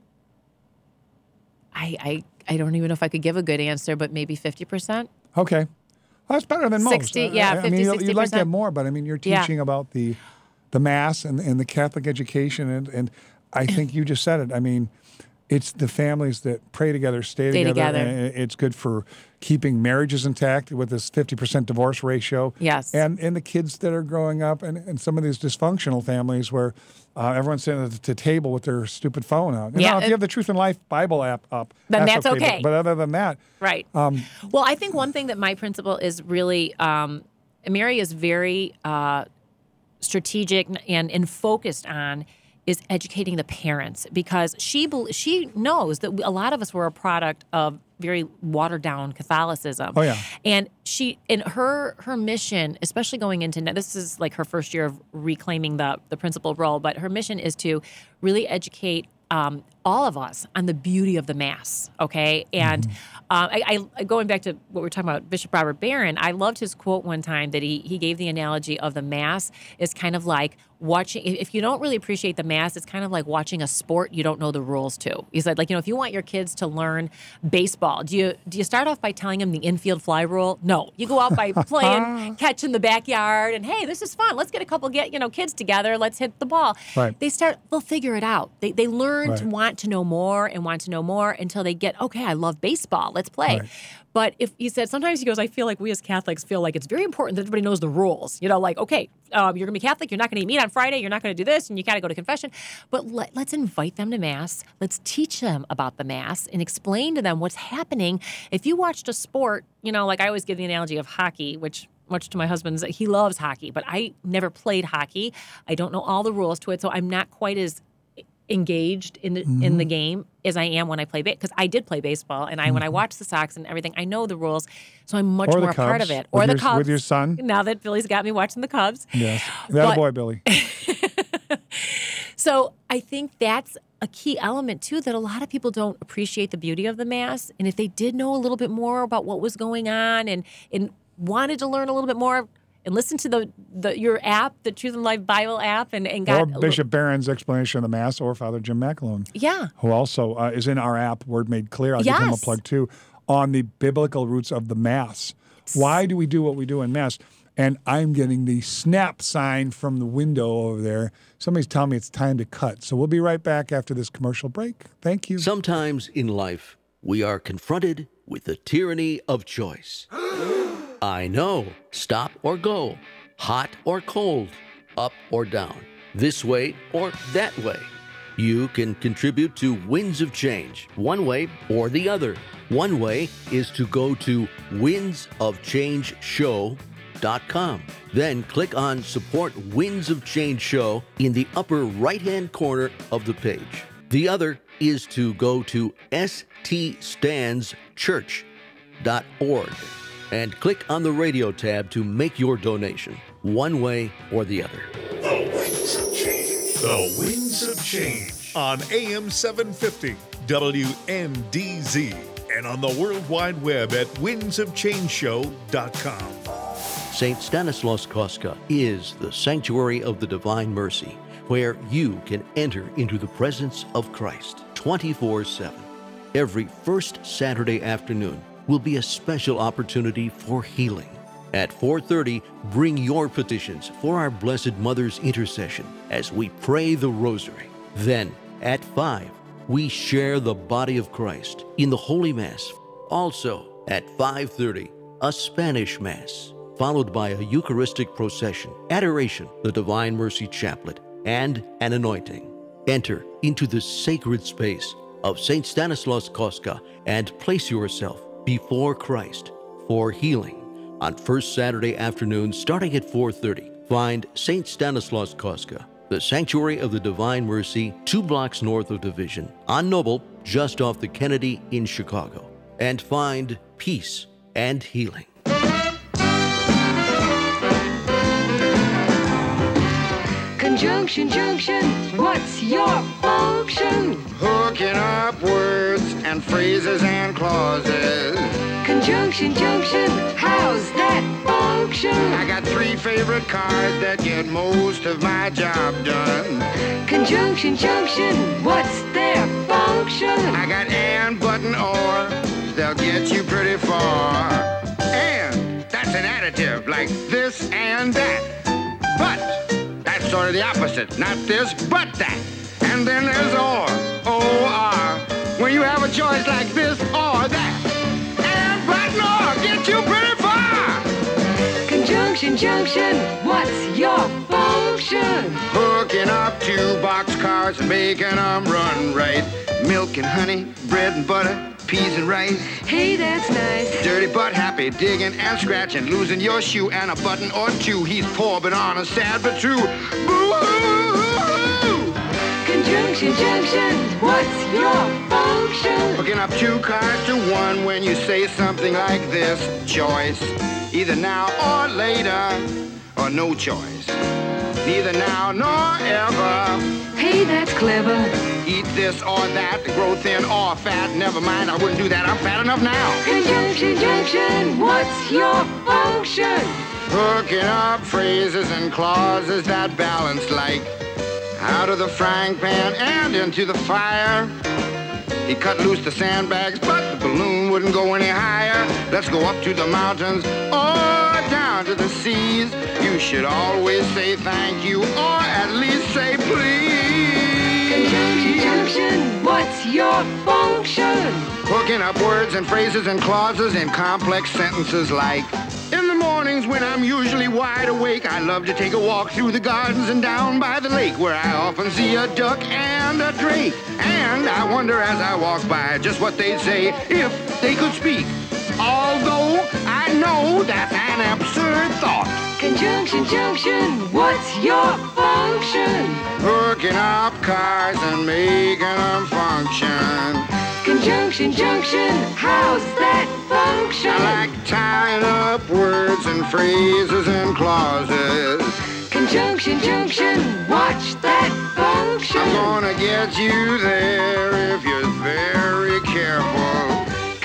E: I, I, I don't even know if I could give a good answer, but maybe fifty percent.
D: Okay. Well, that's better than most.
E: sixty,
D: I-
E: yeah,
D: I, I mean,
E: fifty,
D: you'd- you'd like to have
E: sixty percent.
D: more, but I mean, you're
E: Yeah.
D: teaching about the the Mass and, and the Catholic education, and, and I think you just said it. I mean, it's the families that pray together, stay,
E: Stay
D: together.
E: together.
D: And it's good for keeping marriages intact with this fifty percent divorce ratio.
E: Yes.
D: And and the kids that are growing up, and, and some of these dysfunctional families where uh, everyone's sitting at the table with their stupid phone out. And
E: Yeah,
D: now, if
E: it-
D: you have the Truth in Life Bible app up,
E: Then that's
D: but-
E: okay.
D: But, other than that,
E: Right.
D: Um,
E: well, I think one thing that my principal is really, um, Mary is very uh, strategic and, and focused on is educating the parents because she bel she knows that a lot of us were a product of very watered down Catholicism.
D: Oh, yeah.
E: And she and her her mission, especially going into now, this is like her first year of reclaiming the the principal role, but her mission is to really educate um, all of us on the beauty of the Mass. Okay, and uh, I, I going back to what we were talking about, Bishop Robert Barron. I loved his quote one time that he he gave the analogy of the Mass is kind of like watching. If you don't really appreciate the Mass, it's kind of like watching a sport you don't know the rules to. He said, like, you know, if you want your kids to learn baseball, do you do you start off by telling them the infield fly rule? No, you go out by playing catch in the backyard, and hey, this is fun. Let's get a couple get you know kids together. Let's hit the ball.
D: Right.
E: They start. They'll figure it out. They they learn to
D: Right.
E: want to know more and want to know more until they get okay. I love baseball. Let's play.
D: Right.
E: But if he said sometimes he goes, I feel like we as Catholics feel like it's very important that everybody knows the rules. You know, like okay, um, you're gonna be Catholic. You're not gonna eat meat on Friday. You're not gonna do this, and you gotta go to confession. But let, let's invite them to Mass. Let's teach them about the Mass and explain to them what's happening. If you watched a sport, you know, like I always give the analogy of hockey, which much to my husband's, he loves hockey, but I never played hockey. I don't know all the rules to it, so I'm not quite as engaged in the, in the game as I am when I play because I did play baseball and I when I watch the Sox and everything I know the rules, so I'm much
D: Or the
E: more a part of
D: Cubs,
E: it. Or
D: with
E: the
D: your-
E: Cubs
D: with your son.
E: Now that Billy's got me watching the Cubs,
D: yes, that
E: But-
D: boy, Billy.
E: so I think that's a key element too that a lot of people don't appreciate the beauty of the Mass, and if they did know a little bit more about what was going on and and wanted to learn a little bit more. and listen to the, the your app, the Truth and Life Bible app, and, and got
D: Or Bishop Barron's explanation of the Mass, or Father Jim McAloon.
E: Yeah.
D: Who also uh, is in our app, Word Made Clear. I'll give him a
E: Yes.
D: plug too, on the biblical roots of the Mass. Why do we do what we do in Mass? And I'm getting the snap sign from the window over there. Somebody's telling me it's time to cut. So we'll be right back after this commercial break. Thank you.
F: Sometimes in life, we are confronted with the tyranny of choice. I know. Stop or go. Hot or cold. Up or down. This way or that way. You can contribute to Winds of Change, one way or the other. One way is to go to winds of change show dot com. Then click on Support Winds of Change Show in the upper right-hand corner of the page. The other is to go to s t stands church dot org and click on the radio tab to make your donation, one way or the other.
B: The Winds of Change. The Winds of Change on A M seven fifty W N D Z and on the World Wide Web at winds of change show dot com.
F: Saint Stanislaus Kostka is the sanctuary of the Divine Mercy, where you can enter into the presence of Christ twenty-four seven. Every first Saturday afternoon will be a special opportunity for healing. At four thirty, bring your petitions for our Blessed Mother's intercession as we pray the Rosary. Then, at five, we share the body of Christ in the Holy Mass. Also, at five thirty, a Spanish Mass, followed by a Eucharistic procession, adoration, the Divine Mercy Chaplet, and an anointing. Enter into the sacred space of Saint Stanislaus Kostka and place yourself before Christ for healing. On first Saturday afternoon, starting at four thirty, find Saint Stanislaus Kostka, the Sanctuary of the Divine Mercy, two blocks north of Division, on Noble, just off the Kennedy in Chicago, and find peace and healing.
J: Conjunction, junction, what's your function?
H: Hooking up words and phrases and clauses.
J: Conjunction, junction, how's that function?
H: I got three favorite cars that get most of my job done.
J: Conjunction, junction, what's their function?
H: I got and, but, and, or. They'll get you pretty far. And, that's an additive, like this and that. But, that's sort of the opposite. Not this, but that. And then there's or, O R. When you have a choice like this or that. And, but, and, or get you pretty far.
J: Conjunction, junction, what's your function?
H: Hooking up two boxcars and making them run right. Milk and honey, bread and butter, peas and rice.
J: Hey, that's nice.
H: Dirty but happy, digging and scratching, losing your shoe and a button or two. He's poor but honest, sad but true. Boo-hoo!
J: Conjunction, junction, what's your function?
H: Hooking up two cars to one when you say something like this. Choice, either now or later, or no choice. Neither now nor ever.
J: Hey, that's clever.
H: Eat this or that, grow thin or fat. Never mind, I wouldn't do that. I'm fat enough now.
J: Conjunction, junction, what's your function?
H: Hooking up phrases and clauses that balance like out of the frying pan and into the fire. He cut loose the sandbags, but the balloon wouldn't go any higher. Let's go up to the mountains or down to the seas. You should always say thank you or at least say please.
J: Conjunction, junction, what's your function?
H: Hooking up words and phrases and clauses in complex sentences like, in the mornings when I'm usually wide awake, I love to take a walk through the gardens and down by the lake where I often see a duck and a drake. And I wonder as I walk by just what they'd say if they could speak. Although I know that's an absurd thought.
J: Conjunction, junction, what's your function?
H: Hooking up cars and making them function.
J: Conjunction, junction, how's that function?
H: I like tying up words and phrases and clauses.
J: Conjunction, junction, watch that function.
H: I'm gonna get you there if you're very careful.
J: Conjunction,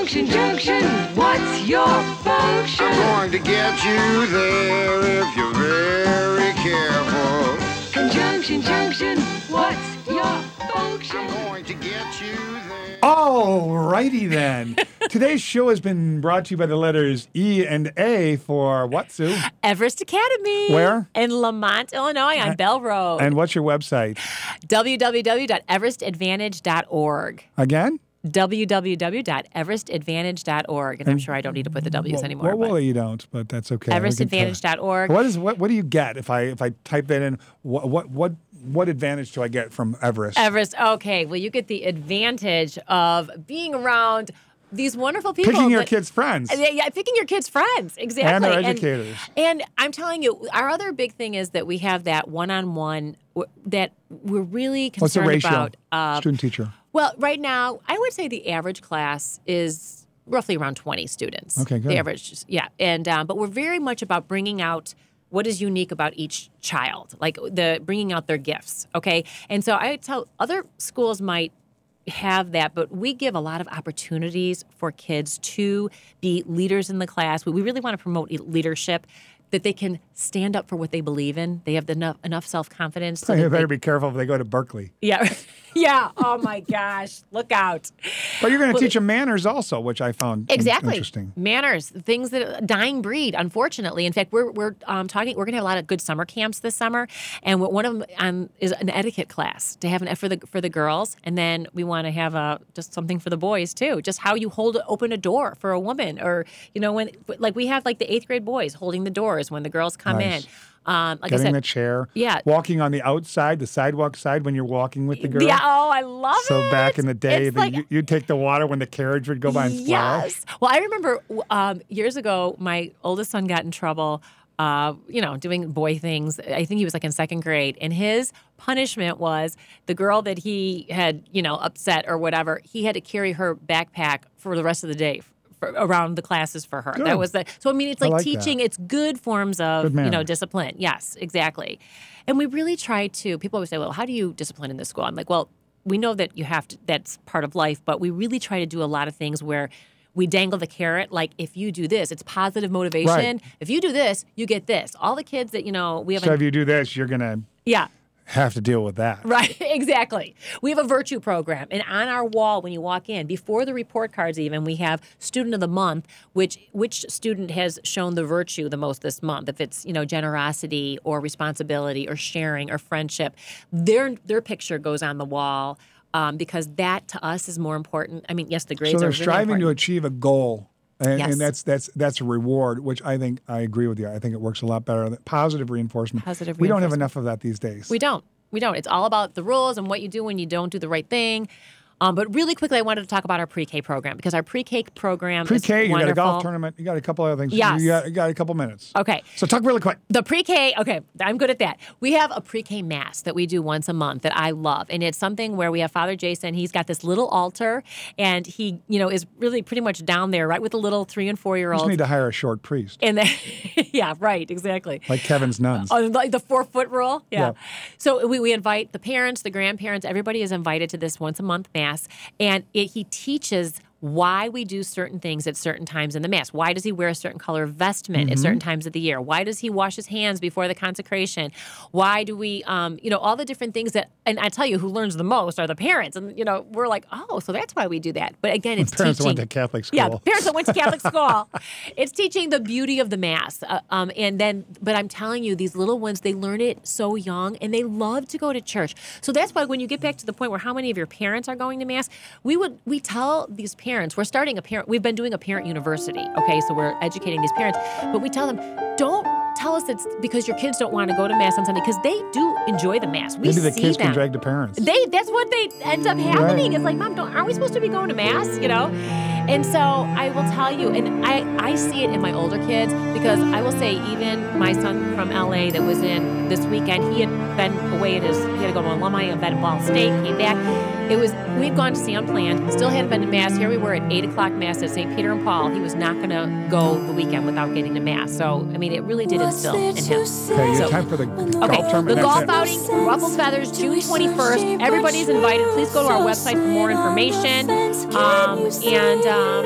J: Junction, junction, what's your function?
H: I'm going to get you there if you're very careful.
J: Conjunction, junction, what's your function?
H: I'm going to get you there.
D: All righty then. Today's show has been brought to you by the letters E and A for what, Sue?
E: Everest Academy.
D: Where?
E: In Lamont, Illinois on Bell Road.
D: And what's your website?
E: w w w dot everest advantage dot org.
D: Again?
E: w w w dot everest advantage dot org. And I'm sure I don't need to put the W's
D: Well,
E: anymore.
D: well,
E: but
D: you don't, but that's okay.
E: everest
D: We can
E: advantage dot org.
D: What is what? What do you get if I if I type that in? What what what what advantage do I get from Everest?
E: Everest. Okay. Well, you get the advantage of being around these wonderful people.
D: Picking your
E: that-
D: kids' friends.
E: Yeah, yeah, picking your kids' friends. Exactly.
D: And their educators.
E: And, and I'm telling you, our other big thing is that we have that one-on-one w- that we're really
D: What's the
E: concerned
D: ratio?
E: about. Uh,
D: Student teacher.
E: Well, right now, I would say the average class is roughly around twenty students.
D: Okay, good.
E: The average, yeah. And um, but we're very much about bringing out what is unique about each child, like the bringing out their gifts. Okay, and so I would tell other schools might have that, but we give a lot of opportunities for kids to be leaders in the class. We we really want to promote e- leadership, that they can stand up for what they believe in. They have enough enough self confidence. So
D: You
E: that
D: better
E: they-
D: be careful if they go to Berkeley.
E: yeah, yeah. Oh my gosh, look out!
D: But you're going to
E: Well,
D: teach them manners also, which I found in-
E: Exactly.
D: interesting.
E: Manners, things that dying breed, unfortunately. In fact, we're we're um, talking. We're going to have a lot of good summer camps this summer, and one of them um, is an etiquette class to have an for the for the girls, and then we want to have a just something for the boys too. Just how you hold open a door for a woman, or you know when like we have like the eighth grade boys holding the doors when the girls come
D: Nice.
E: in. Um, like
D: Getting
E: I
D: the
E: said,
D: chair.
E: Yeah.
D: Walking on the outside, the sidewalk side when you're walking with the girl.
E: yeah. Oh, I love
D: So
E: it.
D: back in the day,
E: It's
D: the,
E: like-
D: you, you'd take the water when the carriage would go by and splash.
E: Yes. Well, I remember um, years ago, my oldest son got in trouble, uh, you know, doing boy things. I think he was like in second grade. And his punishment was the girl that he had, you know, upset or whatever, he had to carry her backpack for the rest of the day. For, around the classes for her.
D: Good.
E: That was the so I mean it's
D: I
E: like,
D: like
E: teaching
D: that.
E: it's good forms of
D: Good
E: you know
D: manners.
E: discipline. Yes, exactly. And we really try to people always say, well, how do you discipline in this school? I'm like, well, we know that you have to that's part of life, but we really try to do a lot of things where we dangle the carrot, like if you do this, it's positive motivation.
D: Right.
E: If you do this, you get this. All the kids that, you know, we have
D: So
E: a,
D: if you do this, you're going to
E: yeah.
D: have to deal with that.
E: Right, exactly. We have a virtue program, and on our wall when you walk in, before the report cards even, we have student of the month, which which student has shown the virtue the most this month. If it's, you know, generosity or responsibility or sharing or friendship, their their picture goes on the wall um, because that to us is more important. I mean, yes, the grades
D: So
E: are
D: they're
E: really
D: striving to
E: important.
D: achieve a goal. And,
E: Yes.
D: and that's that's that's a reward, which I think I agree with you. I think it works a lot better. Positive reinforcement.
E: Positive
D: We don't have
E: reinforcement.
D: enough of that these days.
E: We don't. We don't. It's all about the rules and what you do when you don't do the right thing. Um, but really quickly, I wanted to talk about our pre-K program because our pre-K program
D: Pre-K,
E: is
D: you got a
E: wonderful.
D: golf tournament. You got a couple other things.
E: Yes.
D: You got, you got a couple minutes.
E: Okay.
D: So talk really quick.
E: The pre-K, okay, I'm good at that. We have a pre-K mass that we do once a month that I love. And it's something where we have Father Jason. He's got this little altar and he, you know, is really pretty much down there, right with the little three and four year
D: You just
E: olds.
D: need to hire a short priest,
E: And then, yeah, right, exactly.
D: like Kevin's nuns.
E: Oh, like the four foot rule? Yeah.
D: Yeah.
E: So we, we invite the parents, the grandparents, everybody is invited to this once a month mass. And it, he teaches why we do certain things at certain times in the mass. Why does he wear a certain color vestment at certain times of the year? Why does he wash his hands before the consecration? Why do we, um, you know, all the different things that, and I tell you, who learns the most are the parents. And, you know, we're like, oh, so that's why we do that. But again, it's
D: Parents that
E: teaching.
D: went to Catholic school.
E: Yeah, the parents that went to Catholic school. It's teaching the beauty of the Mass. Uh, um, and then, but I'm telling you, these little ones, they learn it so young and they love to go to church. So that's why when you get back to the point where how many of your parents are going to Mass, we would, we tell these parents, we're starting a parent, we've been doing a parent university. Okay, so we're educating these parents, but we tell them, don't tell us it's because your kids don't want to go to Mass on Sunday because they do enjoy the Mass. We
D: Maybe the
E: see
D: kids
E: them.
D: can drag the parents.
E: They that's what they ends up happening.
D: Right.
E: It's like, Mom, don't, aren't we supposed to be going to Mass? You know? And so I will tell you, and I, I see it in my older kids because I will say even my son from L A that was in this weekend, he had been away at his, he had to go to an alumni event in Ball State, came back. It was, we'd gone to see unplanned, still hadn't been to Mass. Here we were at eight o'clock Mass at Saint Peter and Paul. He was not going to go the weekend without getting to Mass. So, I mean, it really did instill in him.
D: Okay, you
E: So-
D: have time for the
E: Okay,
D: golf tournament.
E: the
D: That's
E: golf
D: it.
E: outing, Ruffles Feathers, June twenty-first. Everybody's invited. Please go to our website for more information. Um, and um,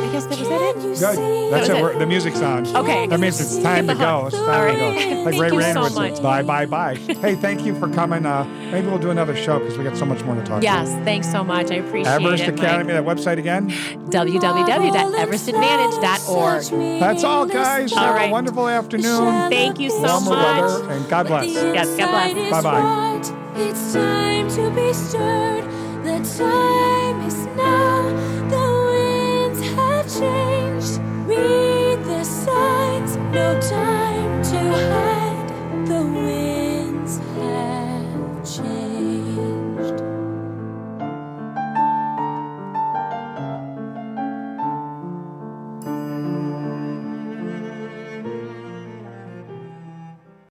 E: I guess that was that it.
D: Good. That's
E: That was
D: it.
E: it.
D: We're, the music's on.
E: Okay.
D: That means it's time to
E: Skip the
D: go.
E: hook.
D: It's
E: All
D: time
E: right.
D: to go. Like
E: Thank
D: Ray
E: you so
D: Rand would say,
E: much.
D: bye, bye, bye. Hey, thank you for coming. Uh, maybe we'll do another show because we got so much more to talk
E: Yes,
D: about.
E: thanks so much. I appreciate
D: Everest
E: it.
D: Academy, that website again.
E: w w w dot everest advantage dot org.
D: That's all, guys.
E: All
D: Have
E: right.
D: a wonderful afternoon.
E: Thank you so
D: Warmer
E: much.
D: weather, and God bless.
E: Yes, God bless.
D: Bye-bye.
A: It's time to be stirred. The time is now. The winds have changed.